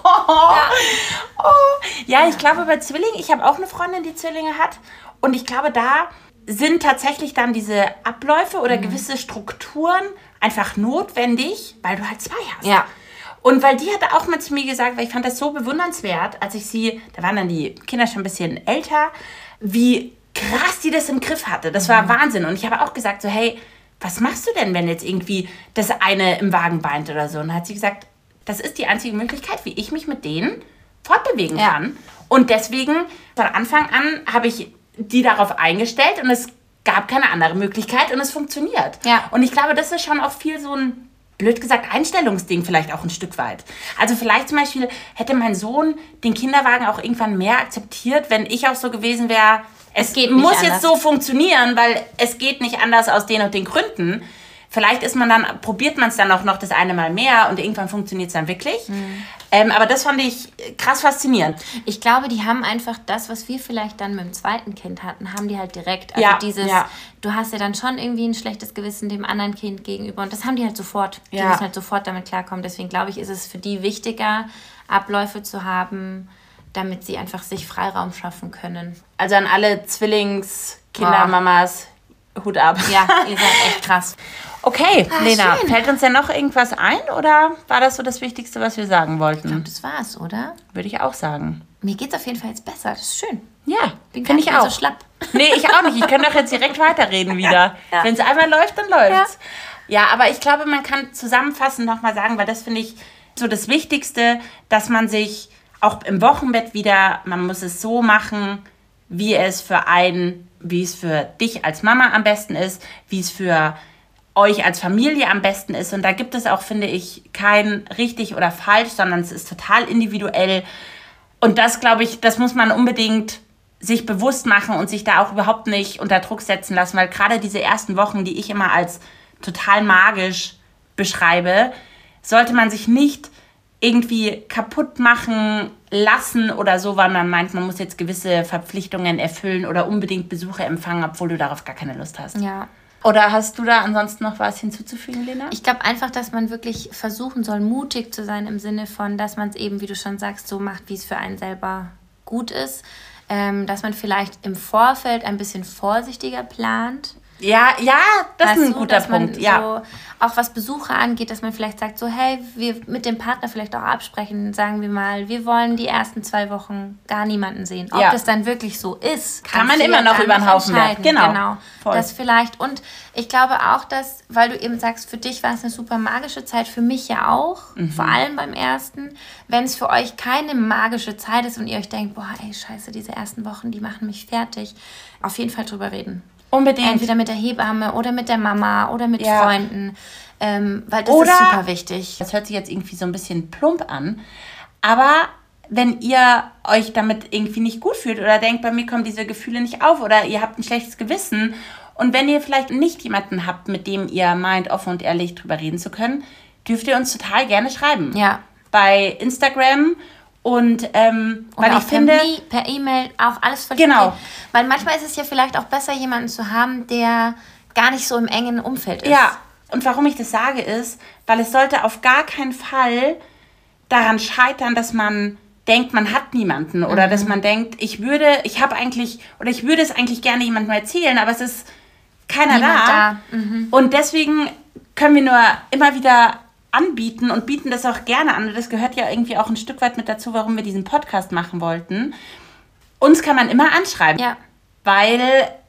Ja, ich glaube bei Zwillingen, ich habe auch eine Freundin, die Zwillinge hat. Und ich glaube, da sind tatsächlich dann diese Abläufe oder gewisse Strukturen einfach notwendig, weil du halt 2 hast. Ja. Und weil die hat auch mal zu mir gesagt, weil ich fand das so bewundernswert, als ich da waren dann die Kinder schon ein bisschen älter, wie krass die das im Griff hatte. Das war Wahnsinn. Und ich habe auch gesagt so, hey, was machst du denn, wenn jetzt irgendwie das eine im Wagen weint oder so? Und dann hat sie gesagt, das ist die einzige Möglichkeit, wie ich mich mit denen fortbewegen kann. Und deswegen, von Anfang an, habe ich die darauf eingestellt und es gab keine andere Möglichkeit und es funktioniert. Ja. Und ich glaube, das ist schon auch viel so ein, blöd gesagt, Einstellungsding vielleicht auch ein Stück weit. Also vielleicht zum Beispiel hätte mein Sohn den Kinderwagen auch irgendwann mehr akzeptiert, wenn ich auch so gewesen wäre, es muss jetzt so funktionieren, weil es geht nicht anders aus den und den Gründen. Vielleicht probiert man es dann auch noch das eine Mal mehr und irgendwann funktioniert es dann wirklich. Aber das fand ich krass faszinierend. Ich glaube, die haben einfach das, was wir vielleicht dann mit dem zweiten Kind hatten, haben die halt direkt. Also du hast ja dann schon irgendwie ein schlechtes Gewissen dem anderen Kind gegenüber und das haben die halt sofort. Die müssen halt sofort damit klarkommen. Deswegen glaube ich, ist es für die wichtiger, Abläufe zu haben, damit sie einfach sich Freiraum schaffen können. Also an alle Zwillingskinder Kindermamas, Hut ab. Ja, ihr seid echt krass. Okay, Lena, schön. fällt uns denn noch irgendwas ein oder war das so das Wichtigste, was wir sagen wollten? Das war's, oder? Würde ich auch sagen. Mir geht's auf jeden Fall jetzt besser. Das ist schön. Ja, Bin finde ich gar nicht auch. mehr so schlapp. Nee, ich auch nicht. Ich kann doch jetzt direkt weiterreden wieder. Ja. Wenn es einmal läuft, dann läuft's. Ja, aber ich glaube, man kann zusammenfassend nochmal sagen, weil das finde ich so das Wichtigste, dass man sich auch im Wochenbett wieder, man muss es so machen, wie es für dich als Mama am besten ist, wie es für euch als Familie am besten ist. Und da gibt es auch, finde ich, kein richtig oder falsch, sondern es ist total individuell. Und das, glaube ich, das muss man unbedingt sich bewusst machen und sich da auch überhaupt nicht unter Druck setzen lassen, weil gerade diese ersten Wochen, die ich immer als total magisch beschreibe, sollte man sich nicht irgendwie kaputt machen lassen oder so, weil man meint, man muss jetzt gewisse Verpflichtungen erfüllen oder unbedingt Besuche empfangen, obwohl du darauf gar keine Lust hast. Ja. Oder hast du da ansonsten noch was hinzuzufügen, Lena? Ich glaube einfach, dass man wirklich versuchen soll, mutig zu sein im Sinne von, dass man es eben, wie du schon sagst, so macht, wie es für einen selber gut ist. Dass man vielleicht im Vorfeld ein bisschen vorsichtiger plant. Ja, das ist ein So, guter dass man Punkt. Ja. so, auch was Besuche angeht, dass man vielleicht sagt, so hey, wir mit dem Partner vielleicht auch absprechen, sagen wir mal, wir wollen die ersten 2 Wochen gar niemanden sehen. Ob das dann wirklich so ist, kann man immer noch über den Haufen werfen. Genau. Voll. Das vielleicht. Und ich glaube auch, dass, weil du eben sagst, für dich war es eine super magische Zeit, für mich ja auch, vor allem beim ersten. Wenn es für euch keine magische Zeit ist und ihr euch denkt, boah, ey, scheiße, diese ersten Wochen, die machen mich fertig, auf jeden Fall drüber reden. Unbedingt. Entweder mit der Hebamme oder mit der Mama oder mit Freunden, weil das ist super wichtig. Das hört sich jetzt irgendwie so ein bisschen plump an, aber wenn ihr euch damit irgendwie nicht gut fühlt oder denkt, bei mir kommen diese Gefühle nicht auf oder ihr habt ein schlechtes Gewissen und wenn ihr vielleicht nicht jemanden habt, mit dem ihr meint, offen und ehrlich drüber reden zu können, dürft ihr uns total gerne schreiben. Ja. Bei Instagram. Und weil ich finde, per E-Mail auch alles verstehen. Genau. Weil manchmal ist es ja vielleicht auch besser, jemanden zu haben, der gar nicht so im engen Umfeld ist. Ja, und warum ich das sage ist, weil es sollte auf gar keinen Fall daran scheitern, dass man denkt, man hat niemanden oder dass man denkt, ich würde es eigentlich gerne jemandem erzählen, aber es ist keiner da. Und deswegen können wir nur immer wieder anbieten und bieten das auch gerne an. Und das gehört ja irgendwie auch ein Stück weit mit dazu, warum wir diesen Podcast machen wollten. Uns kann man immer anschreiben, weil,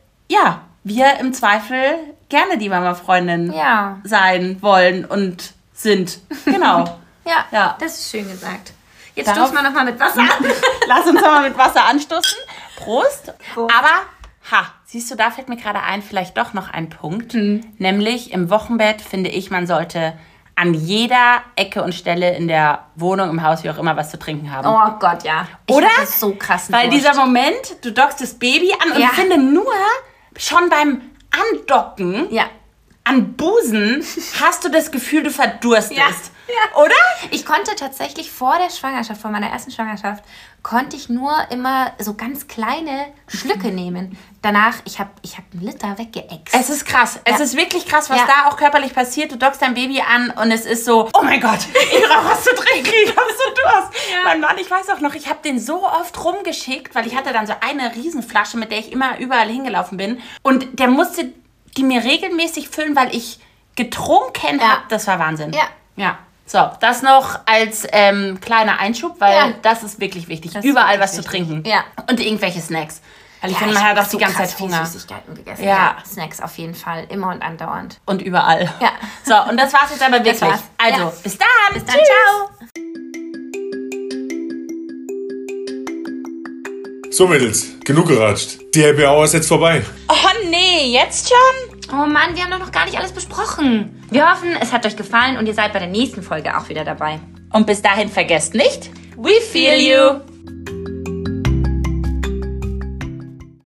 wir im Zweifel gerne die Mama-Freundin sein wollen und sind. Genau. Ja, das ist schön gesagt. Jetzt stoßen wir nochmal mit Wasser an. Lass uns nochmal mit Wasser anstoßen. Prost. Aber, siehst du, da fällt mir gerade ein, vielleicht doch noch ein Punkt. Nämlich im Wochenbett finde ich, man sollte an jeder Ecke und Stelle in der Wohnung, im Haus, wie auch immer, was zu trinken haben. Oh Gott, ja. Oder? Das ist so krass. Weil dieser Moment, du dockst das Baby an und ich finde nur schon beim Andocken an Busen hast du das Gefühl, du verdurstest. Ja. Oder? Ich konnte tatsächlich vor meiner ersten Schwangerschaft, konnte ich nur immer so ganz kleine Schlücke nehmen. Danach, ich hab 1 Liter weggeäxt. Es ist krass. Es ist wirklich krass, was da auch körperlich passiert. Du dockst dein Baby an und es ist so, oh mein Gott, ich brauche was zu trinken, ich hab so Durst. Mein Mann, ich weiß auch noch, ich habe den so oft rumgeschickt, weil ich hatte dann so eine Riesenflasche, mit der ich immer überall hingelaufen bin. Und der musste die mir regelmäßig füllen, weil ich getrunken habe. Das war Wahnsinn. Ja. So, das noch als kleiner Einschub, weil das ist wirklich wichtig. Das überall was zu trinken. Ja. Und irgendwelche Snacks. Weil ich finde, man hat doch die ganze Zeit Hunger. Süßigkeiten gegessen. Ja. Snacks auf jeden Fall. Immer und andauernd. Und überall. Ja. So, und das war's jetzt aber wirklich. Also, bis dann. Bis dann. Ciao. So, Mädels, genug geratscht. Die Happy Hour ist jetzt vorbei. Oh nee, jetzt schon? Oh Mann, wir haben doch noch gar nicht alles besprochen. Wir hoffen, es hat euch gefallen und ihr seid bei der nächsten Folge auch wieder dabei. Und bis dahin vergesst nicht, we feel you.